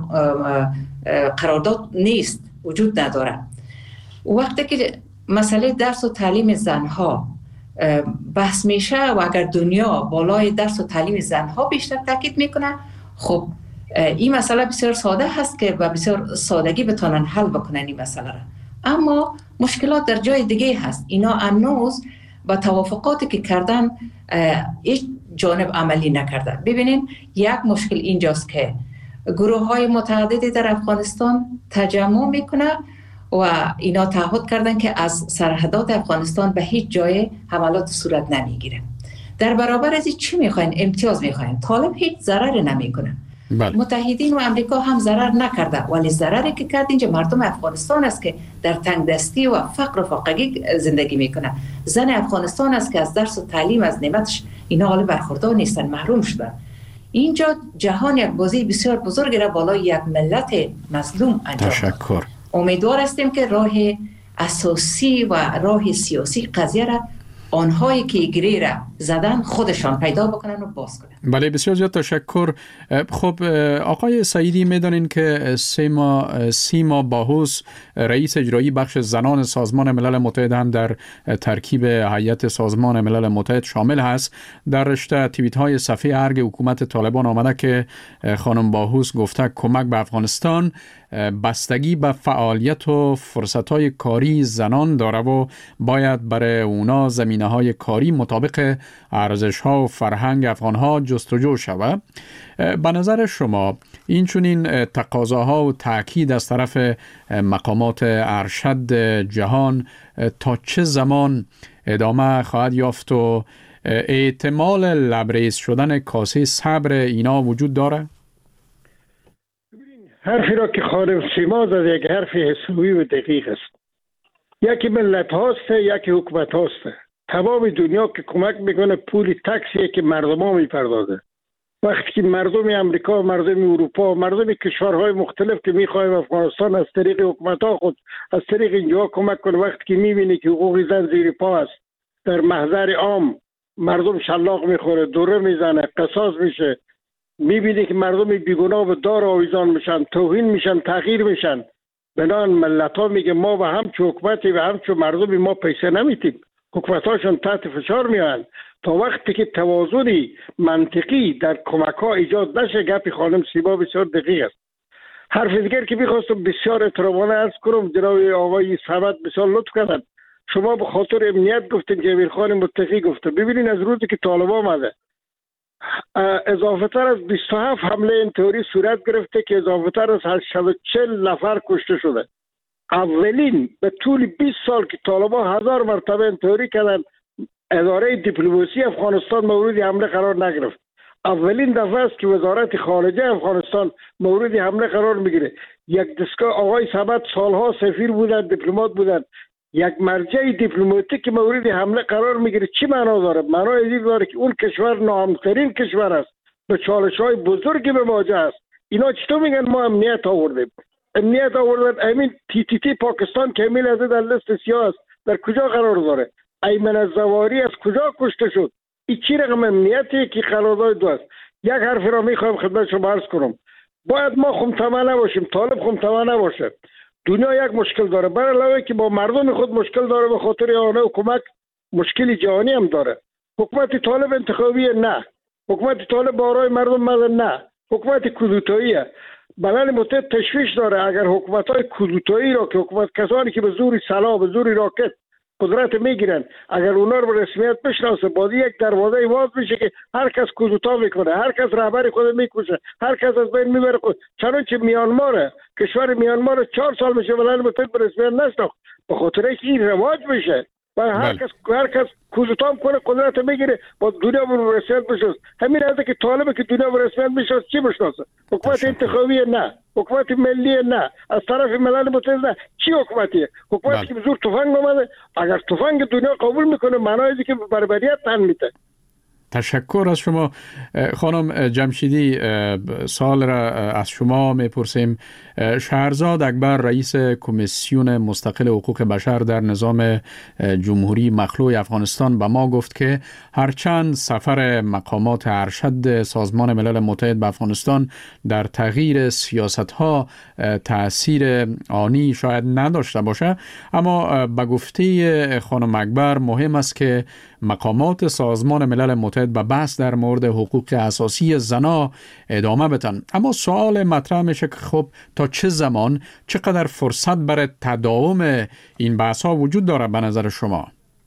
قرارداد نیست، وجود نداره. وقتی که مسئله درس و تعلیم زنها بحث میشه و اگر دنیا بالای درس و تعلیم زنها بیشتر تاکید میکنه، خب این مسئله بسیار ساده هست که با بسیار سادگی بتونن حل بکنن این مسئله را. اما مشکلات در جای دیگه هست. اینا هنوز با توافقاتی که کردن هیچ جانب عملی نکرده. ببینین یک مشکل اینجاست که گروه های متعددی در افغانستان تجمع میکنه و اینا تعهد کردن که از سرحدات افغانستان به هیچ جای حملات صورت نمیگیره. در برابر از چی میخواین؟ امتیاز میخواین. طالب هیچ ضرر نمیکنه. بله. متحدین و امریکا هم ضرر نکرده، ولی ضرری که کرد اینجا مردم افغانستان است که در تنگ دستی و فقر و فاقگی زندگی میکنه. زن افغانستان است که از درس و تعلیم از نعمتش اینا حال برخوردار نیستن، محروم شدن. اینجا جهان یک بازی بسیار بزرگی را بالای یک ملت مظلوم انجام. تشکر. امیدوار هستیم که راه اساسی و راه سیاسی قضیه را آنهایی که گری را زدن خودشان پیدا بکنن و باز کنن. بله، بسیار زیاد تشکر. خب آقای سعیدی، میدانین که سیما سیما باهوس رئیس اجرایی بخش زنان سازمان ملل متحد هم در ترکیب هیئت سازمان ملل متحد شامل هست. در رشته توییت های صفحه ارگ حکومت طالبان آمده که خانم باهوس گفته کمک به افغانستان بستگی به فعالیت و فرصت‌های کاری زنان داره و باید برای اونا زمینه‌های کاری مطابق ارزش‌ها و فرهنگ افغان‌ها جستجو شود. به نظر شما این چنین تقاضاها و تأکید از طرف مقامات ارشد جهان تا چه زمان ادامه خواهد یافت و احتمال لبریز شدن کاسه صبر اینا وجود داره؟ حرفی را که خانم سیما زد یک حرف حسابی و دقیق است. یکی ملت هاست، یکی حکومت هاست. تمام دنیا که کمک میکنه پول تکسیه که مردم ها میپردازه. وقتی که مردم امریکا، مردم اروپا، مردم کشورهای مختلف که میخوایم افغانستان از طریق حکومت ها خود از طریق اینجا کمک کنه، وقتی که میبینی که حقوق زن زیر پا است، در محضر عام مردم شلاق میخوره، دوره میزنه، قصاص میشه، میبینی که مردم بیگناه و دار آویزان میشن، توهین میشن، تغییر میشن، بنان ملت ها میگه ما و همچو حکومتی و همچو مردمی ما پیسه نمیتیم، حکومت هاشون تحت فشار میان. تا وقتی که توازنی منطقی در کمک ها ایجاد نشه، گپی خانم سیما بسیار دقیق است. حرف دیگر که میخواستم بسیار احترامانه عرض کنم، جناب آقای صمد بسیار لطف کردن، شما به خاطر امنیت گفتین، جمیل خان متقی گفته. ببینین از روزی که طالبان آمده اضافه تر از بیست و هفت حمله اینطوری صورت گرفته که اضافه تر از هشتصد و چهل نفر کشته شده. اولین به طول بیست سال که طالبان هزار مرتبه اینطوری کردن، اداره دیپلماسی افغانستان مورد حمله قرار نگرفت. اولین دفعه است که وزارت خارجه افغانستان مورد حمله قرار میگیره. یک دستگاه آقای صمد سالها سفیر بودن، دیپلمات بودن، یک مرجع دیپلماتیک مورد حمله قرار میگیره. چی معنا داره؟ معنای این داره که اون کشور ناامن‌ترین کشور است، به چالش‌های بزرگی مواجه است. اینا چطور میگن ما امنیت آوردیم؟ امنیت آوردن امین تی تی تی پاکستان که امین از در لیست سیاه است، در کجا قرار داره؟ ایمن الزواهری از کجا کشته شد؟ این چی رقم امنیتی که قرارداد دو است؟ یک حرف را میخوایم خدمت شما عرض کنم. باید ما خمطمه نباشیم، طالب خمطمه نباشه. دنیا یک مشکل داره، برای علاوه که با مردم خود مشکل داره، به خاطر آنه و کمک مشکلی جهانی هم داره. حکومت طالب انتخابیه؟ نه. حکومت طالب بارای مردم مدن؟ نه. حکومت کودتاییه. ملل متحد تشویش داره اگر حکومت‌های کودتایی را که حکومت کسانی که به زور سلاح، به زور راکت قدرت میگیرن، اگر اونا رو به رسمیت بشناسه، باز یک دروازه باز میشه که هر کس کودتا میکنه، هر کس رهبر خود میکشه، هر کس از بین میبره خود. چنانچه میانمار، کشور میانمار چهار سال میشه ملل متحد به رسمیت نشناخت، به خاطر اینکه این رواج میشه و هر کس هر کس کودتا کنه قدرت میگیره، با دنیا به رسمیت بشناسه. همین است که طالب که دنیا به رسمیت بشناسه چی بشناسه؟ حکومت انتخابی نه، حکومت ملی نه، از طرف ملل متحد نه. چی حکومتیه؟ حکومتی که به زور تفنگ اومده. اگر تفنگ دنیا قبول میکنه معنای اینه که بربریت تن میده. تشکر از شما خانم جمشیدی. سال را از شما میپرسیم. شهرزاد اکبر رئیس کمیسیون مستقل حقوق بشر در نظام جمهوری مخلوع افغانستان به ما گفت که هرچند سفر مقامات ارشد سازمان ملل متحد به افغانستان در تغییر سیاست‌ها تأثیر آنی شاید نداشته باشه، اما به گفته خانم اکبر مهم است که مقامات سازمان ملل متحد به بحث در مورد حقوق اساسی زنان ادامه بدن. اما سوال مطرح میشه که خب تا چه زمان، چقدر فرصت برای تداوم این بحث ها وجود داره به نظر شما؟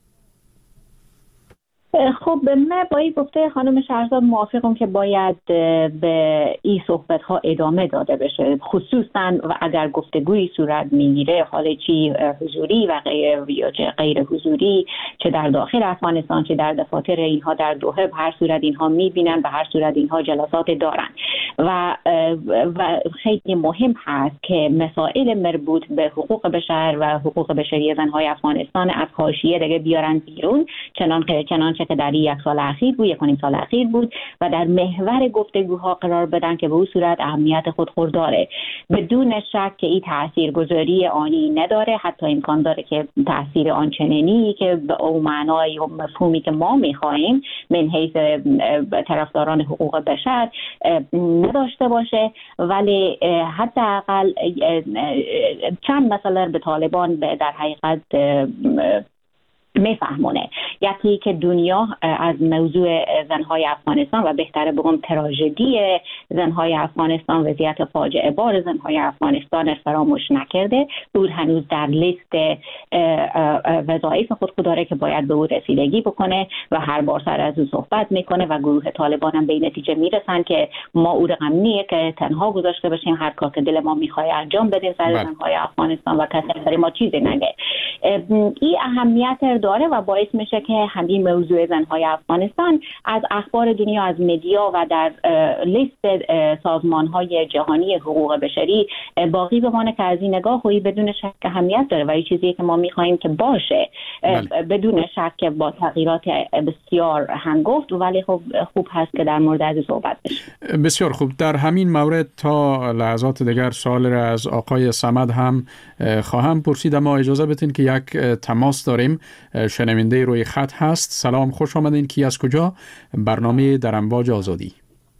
خب من با این گفته خانم شهرزاد موافقم که باید به این صحبت ها ادامه داده بشه، خصوصا و اگر گفتگوی صورت میگیره، حالا چی حضوری و غیر یا چه غیر حضوری، چه در داخل افغانستان چه در دفاتر اینها در دوحه، به هر صورت اینها میبینن، به هر صورت اینها جلسات دارن و و خیلی مهم هست که مسائل مربوط به حقوق بشر و حقوق بشری زنهای افغانستان از حاشیه دیگه بیارن بیرون، چنان که چنان که در یک سال اخیر بود، یک و نیم سال اخیر بود و در محور گفتگوها قرار بدن که به اون صورت اهمیت خود داره. بدون شک که این تاثیرگذاری آنی نداره، حتی امکان داره که تاثیر آنچنانی که به اون معنای و مفهومی که ما می‌خوایم من حیث طرفداران حقوق بشر نداشته باشه، ولی حداقل چند مسئله به طالبان در حقیقت میفهمونه. یکی که دنیا از موضوع زنهای افغانستان و بهتره بگم تراژدی زنهای افغانستان، وضعیت فاجعه بار زنهای افغانستان فراموش نکرده. او هنوز در لیست وظایف خود داره که باید به او رسیدگی بکنه و هر بار سر از او صحبت میکنه و گروه طالبان هم به این نتیجه میرسن که ما او رقم نیه که تنها گذاشته باشیم، هر کار که دل ما میخواد انجام بدیم سر زنهای افغانستان و کسی سر ما چیزی نگه. این اهمیت داره و باعث میشه که که همین موضوع زنهای افغانستان از اخبار دنیا، از مدیا و در لیست سازمانهای جهانی حقوق بشری باقی بمانه که از این نگاه خویی بدون شک اهمیت داره و این چیزی که ما میخواییم که باشه. بله. بدون شک با تغییرات بسیار هنگفت، ولی خب خوب هست که در مورد از صحبت بشه. بسیار خوب. در همین مورد تا لحظات دیگر سوال را از آقای صمد هم خواهم پرسید، اما اجازه بدین که یک تماس داریم. شنونده روی خط هست. سلام، خوش آمدین. کی از کجا؟ برنامه در امواج آزادی.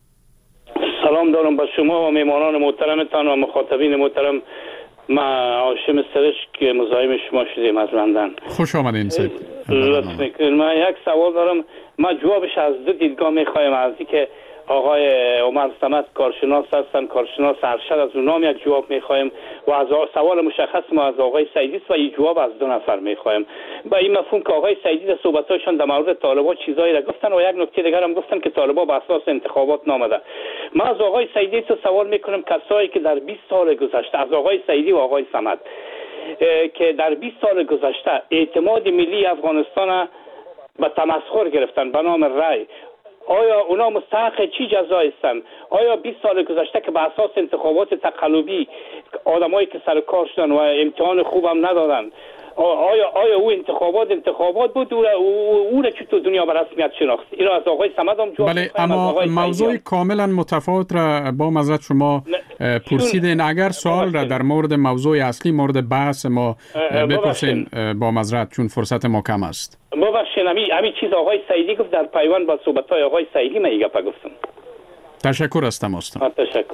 سلام دارم به شما و میمانان محترمتان و مخاطبین محترم. ما هاشم سرشک مزاحم شما شدیم از لندن. خوش آمدین سید. لطف میکنید. من یک سوال دارم، ما جوابش از دو دیدگاه میخوایم. از اینکه آقای عمر صمد کارشناس هستن، کارشناس ارشد، از اونام یک جواب میخوایم و از سوال مشخص ما از آقای سعیدی است و یک جواب از دو نفر میخوایم. با این مفهوم که آقای سعیدی در صحبتاشون در مورد طالبان چیزایی را گفتن و یک نکته دیگر هم گفتن که طالبان به اساس انتخابات نامده. ما از آقای سعیدی تو سوال میکنم، کسایی که در بیست سال گذشته، از آقای سعیدی و آقای صمد، که در بیست سال گذشته اعتماد ملی افغانستان به تمسخر گرفتن به نام رای، آیا اونا مستحق چی جزا هستن؟ آیا بیست سال گذشته که به اساس انتخابات تقلبی آدمایی که سر کار شدن و امتحان خوبم ندادن، آیا آیا او انتخابات انتخابات بود او او را چطور دنیا به رسمیت شناخت؟ اینو از آقای صمد هم جواب. بله، اما موضوع کاملا متفاوت را با معذرت شما پرسیدین. اگر سوال را در مورد موضوع اصلی مورد بحث ما بپرسین با معذرت، چون فرصت ما کم است. ببخشید، همین چیز آقای سعیدی گفت در پیوند با صحبت‌های آقای سعیدی من یک گپ گفتم. تشکر از تماستان. تشکر.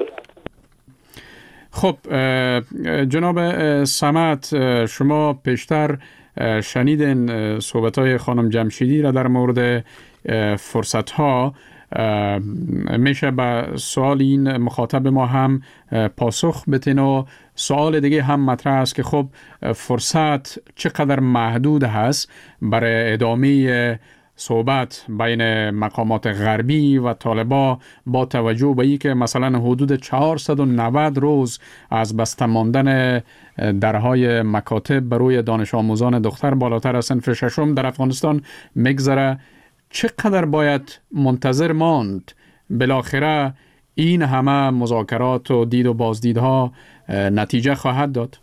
خب جناب صمد، شما پیشتر شنیدین صحبت‌های خانم جمشیدی را در مورد فرصت‌ها. میشه به سوال این مخاطب ما هم پاسخ بدین و سوال دیگه هم مطرح است که خب فرصت چقدر محدود هست برای ادامه صحبت بین مقامات غربی و طالبان، با توجه به اینکه مثلا حدود چهارصد و نود روز از بسته ماندن درهای مکاتب بروی دانش آموزان دختر بالاتر از صنف ششم در افغانستان میگذره. چقدر باید منتظر ماند بالاخره این همه مذاکرات و دید و بازدیدها نتیجه خواهد داد؟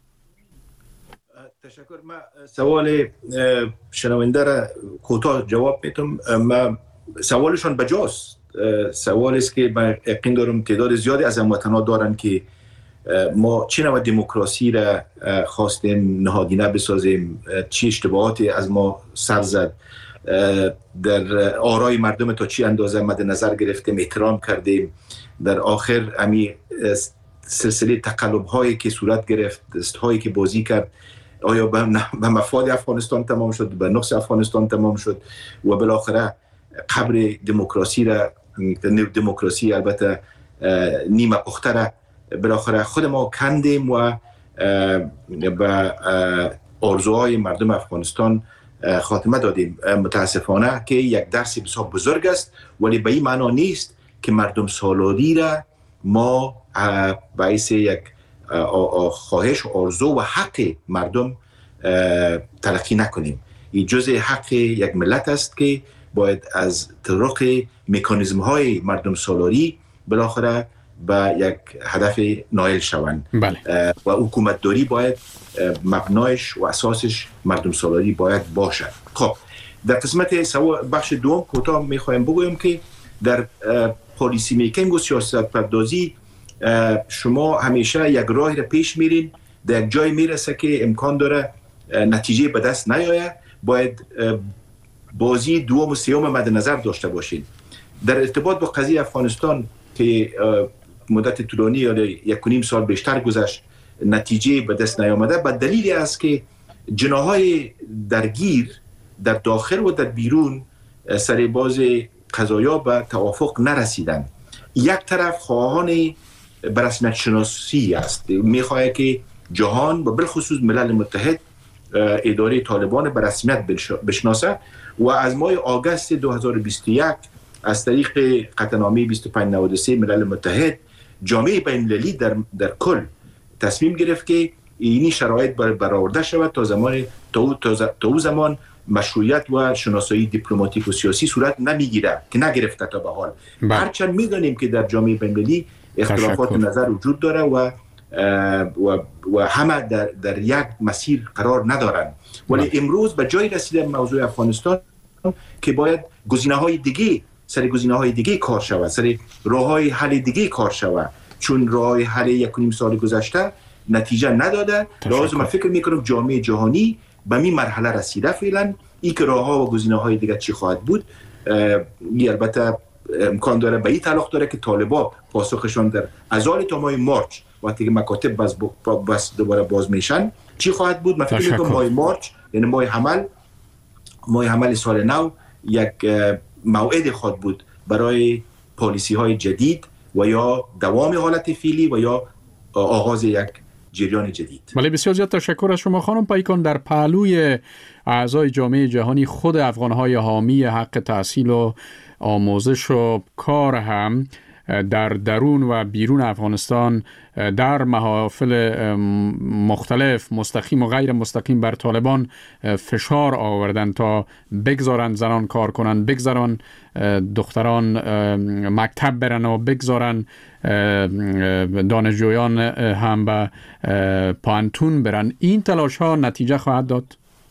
تشکر. من سوال شنونده را کوتاه جواب میتم. من سوالشون بجاست. سوال است که من یقین دارم تعداد زیادی از هموطنان دارن که ما چی نوع دموکراسی را خواستیم نهادینه بسازیم، چی اشتباهاتی از ما سر زد، در آرای مردم تا چی اندازه مد نظر گرفتیم، احترام کردیم، در آخر امی سلسله تقلب هایی که صورت گرفت، دست هایی که بازی کرد، آیا به مفاد افغانستان تمام شد، به نقص افغانستان تمام شد و بالاخره قبر دموکراسی را، دموکراسی البته نیمه پخته را بالاخره خود ما کندیم و به آرزوهای مردم افغانستان خاتمه دادیم. متاسفانه که یک درس بسیار بزرگ است، ولی به این معنا نیست که مردم سالاری را ما باعث یک خواهش، آرزو و حق مردم تلقی نکنیم. این جزء حق یک ملت است که باید از طرق مکانیزم های مردم سالاری بالاخره به یک هدف نائل شوند. بله. و حکومت داری باید مبنایش و اساسش مردم سالاری باید باشد. خب در قسمت بخش دوم کوتاه میخوایم بگویم که در پالیسی میکینگ و سیاست پردازی شما همیشه یک راهی را پیش میرین، در یک جای میرسه که امکان داره نتیجه به دست نیاید، باید بازی دوم و سوم مد نظر داشته باشین. در ارتباط با قضیه افغانستان که مدت طولانی یا یک و نیم سال بیشتر گذشت نتیجه به دست نیامده، به دلیلی است که جناح‌های درگیر در داخل و در بیرون سر باز قضایا به توافق نرسیدن. یک طرف خواهان به رسمیت شناسی است، میخواه که جهان و بالخصوص ملل متحد اداره طالبان به رسمیت بشناسه و از ماه آگوست دو هزار و بیست و یک از طریق قطعنامه بیست و پنج نود و سه ملل متحد جامعه بین‌المللی در در کل تصمیم گرفت که اینی شرایط برآورده شود تا زمان تا او زمان مشروعیت و شناسایی دیپلماتیک و سیاسی صورت نمیگیره که نگرفته تا به حال. هرچند میدونیم که در جامعه بین‌المللی اختلافات تشکر. نظر وجود داره و و و همه در در یک مسیر قرار ندارن، ولی امروز به جای رسیدن موضوع افغانستان که باید گزینه‌های دیگه سر گزینه‌های دیگه کار شود، سر راه‌های حل دیگه کار شود، چون راه حل یک و نیم سال گذشته نتیجه نداده. لازم فکر میکنم جامعه جهانی به این مرحله رسیده فعلا. این که راه‌ها و گزینه‌های دیگه چی خواهد بود، البته امکان داره به این تعلق داره که طالبان پاسخشان در ازال تا ماه مارچ وقتی که مکاتب بس, بس دوباره باز میشن چی خواهد بود. من فکر میکنم ماه مارچ یعنی ماه حمل ماه حمل سال نو یک موعد خواهد بود برای پالیسی های جدید و یا دوام حالت فعلی و یا آغاز یک جریان جدید. بله، بسیار زیاد تشکر از شما خانم پیکان. در پهلوی اعضای جامعه جهانی خود افغان‌های حامی حق تحصیل و آموزش و کار هم در درون و بیرون افغانستان در محافل مختلف مستقیم و غیر مستقیم بر طالبان فشار آوردن تا بگذارن زنان کار کنن، بگذارن دختران مکتب برن و بگذارن دانشجویان هم به پانتون برن. این تلاش ها نتیجه خواهد داد؟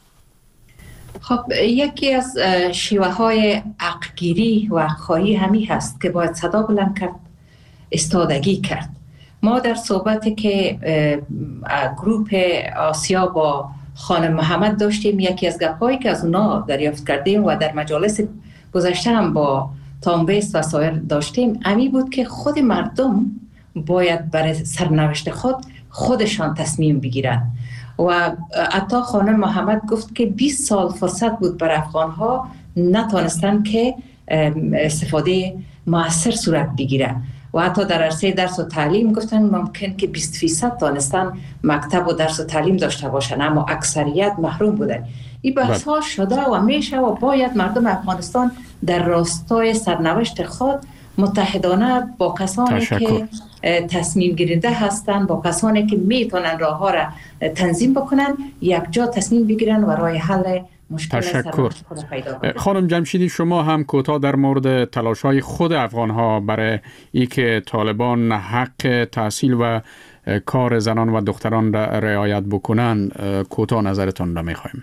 خب یکی از شیوه های حقگیری و حقخواهی همی هست که باید صدا بلند کرد، استادگی کرد. ما در صحبتی که گروپ آسیا با خانم محمد داشتیم، یکی از گپ‌هایی که از اونا دریافت کردیم و در مجالس گذشته هم با تام بیس و سایر داشتیم امی بود که خود مردم باید برای سرنوشت خود خودشان تصمیم بگیرن. و حتی خانم محمد گفت که بیست سال فرصت بود بر افغانها نتونستن که استفاده مؤثر صورت بگیره و حتی در عرصه درس و تعلیم گفتن ممکن که بیست فیصد تونستن مکتب و درس و تعلیم داشته باشن اما اکثریت محروم بودن. این بحث ها شده و میشه و باید مردم افغانستان در راستای سرنوشت خود متحدانه با کسانی تشکر. که تصمیم گیرنده هستند، با کسانی که میتونن راه ها را تنظیم بکنن یک جا تصمیم بگیرن و راه حل مشکل تشکر. خانم جمشیدی، شما هم کوتاه در مورد تلاش‌های خود افغان‌ها برای اینکه طالبان حق تحصیل و کار زنان و دختران را رعایت بکنن کوتاه نظرتان را می‌خوایم.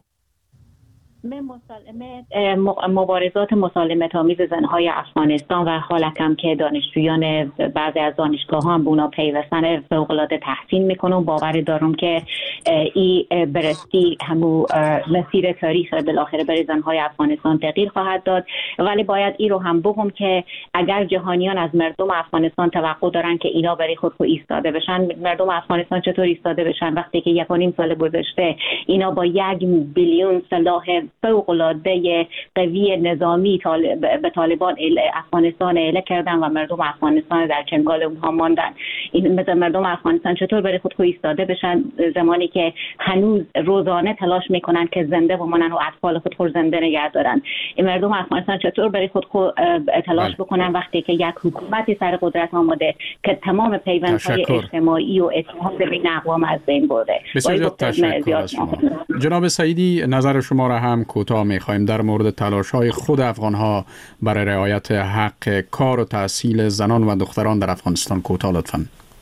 مبارزات مسالمت آمیز زنهای افغانستان و حالکم که دانشجویان بعضی از دانشگاه ها هم بونا پیوستن فوق‌العاده تحسین میکنم. باور دارم که ای برستی همو مسیر تاریخ بالاخره برای زنهای افغانستان تغییر خواهد داد، ولی باید ای رو هم بگم که اگر جهانیان از مردم افغانستان توقع دارن که اینا برای خود خود ایستاده بشن، مردم افغانستان چطور ایستاده بشن وقتی که یک و نیم سال گذشته اینا با یک بیلیون سلاح فوق‌العاده قوی نظامی طالب به طالبان افغانستان اعله کردن و مردم افغانستان در چنگال اونها ماندن. این مثل مردم افغانستان چطور برای خود خود ایستاده بشن زمانی که هنوز روزانه تلاش میکنن که زنده بمونن و اطفال خود خود زنده نگه دارن؟ این مردم افغانستان چطور برای خود خود تلاش بکنن وقتی که یک حکومتی سر قدرت آمده که تمام پیوندهای اجتماعی و اتحاد بین اقوام از بین برده؟ بسیار تشکر از شما. جناب سعیدی، نظر شما را هم کوتاه می‌خوایم در مورد تلاش‌های خود افغان‌ها برای رعایت حق کار و تحصیل زنان و دختران در افغانستان. کوتاه لطفاً.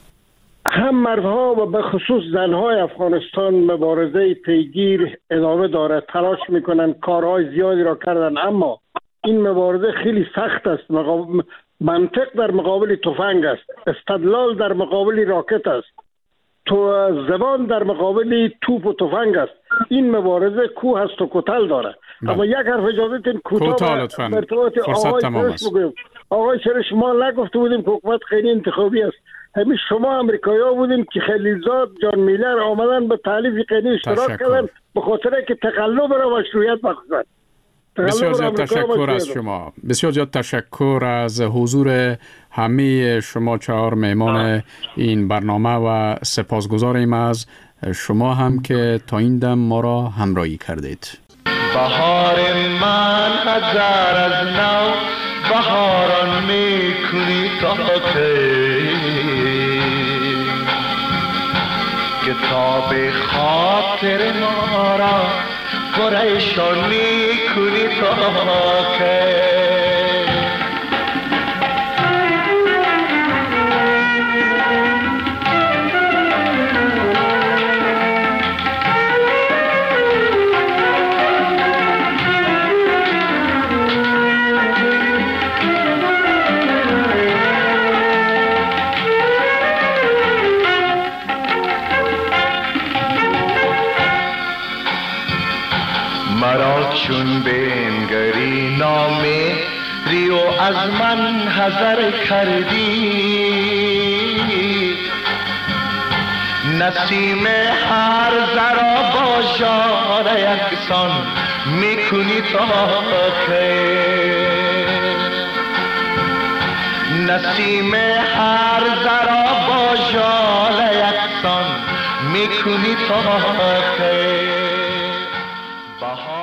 هم مردها و به خصوص زنهای افغانستان مبارزه پیگیر ادامه دارد، تلاش میکنن، کارهای زیادی را کردن، اما این مبارزه خیلی سخت است. مقابل منطق در مقابل تفنگ است، استدلال در مقابل راکت است، تو زبان در مقابل توپ و تفنگ است. این مبارزه کوه است و کتل داره. اما یک حرف اجازه تین کوتاه لطفاً، فرصت تمام است. آقای سر شما نگفته بودیم که حکومت خیلی انتخابی است. همین شما امریکایی‌ها بودیم که خلیلزاد جان میلر آمدن به تالیف قیدی اشتراک کردن به خاطر که تقلب را مشروعیت بخشند. بسیار زیاد تشکر از شما. بسیار زیاد تشکر از حضور همه شما چهار مهمان این برنامه و سپاسگزاریم از شما هم که تا این دم ما را همراهی کردید. بهار من هزار از نو بهاران میکنی تا کتاب خاطر ما را پریشان میکنی تا که مرا چون بنگری نامه ریو از من حذر کردی نسیم هر ذرا با ژاله یکسان میکنی تا که نسیم هر ذرا با ژاله یکسان میکنی تا که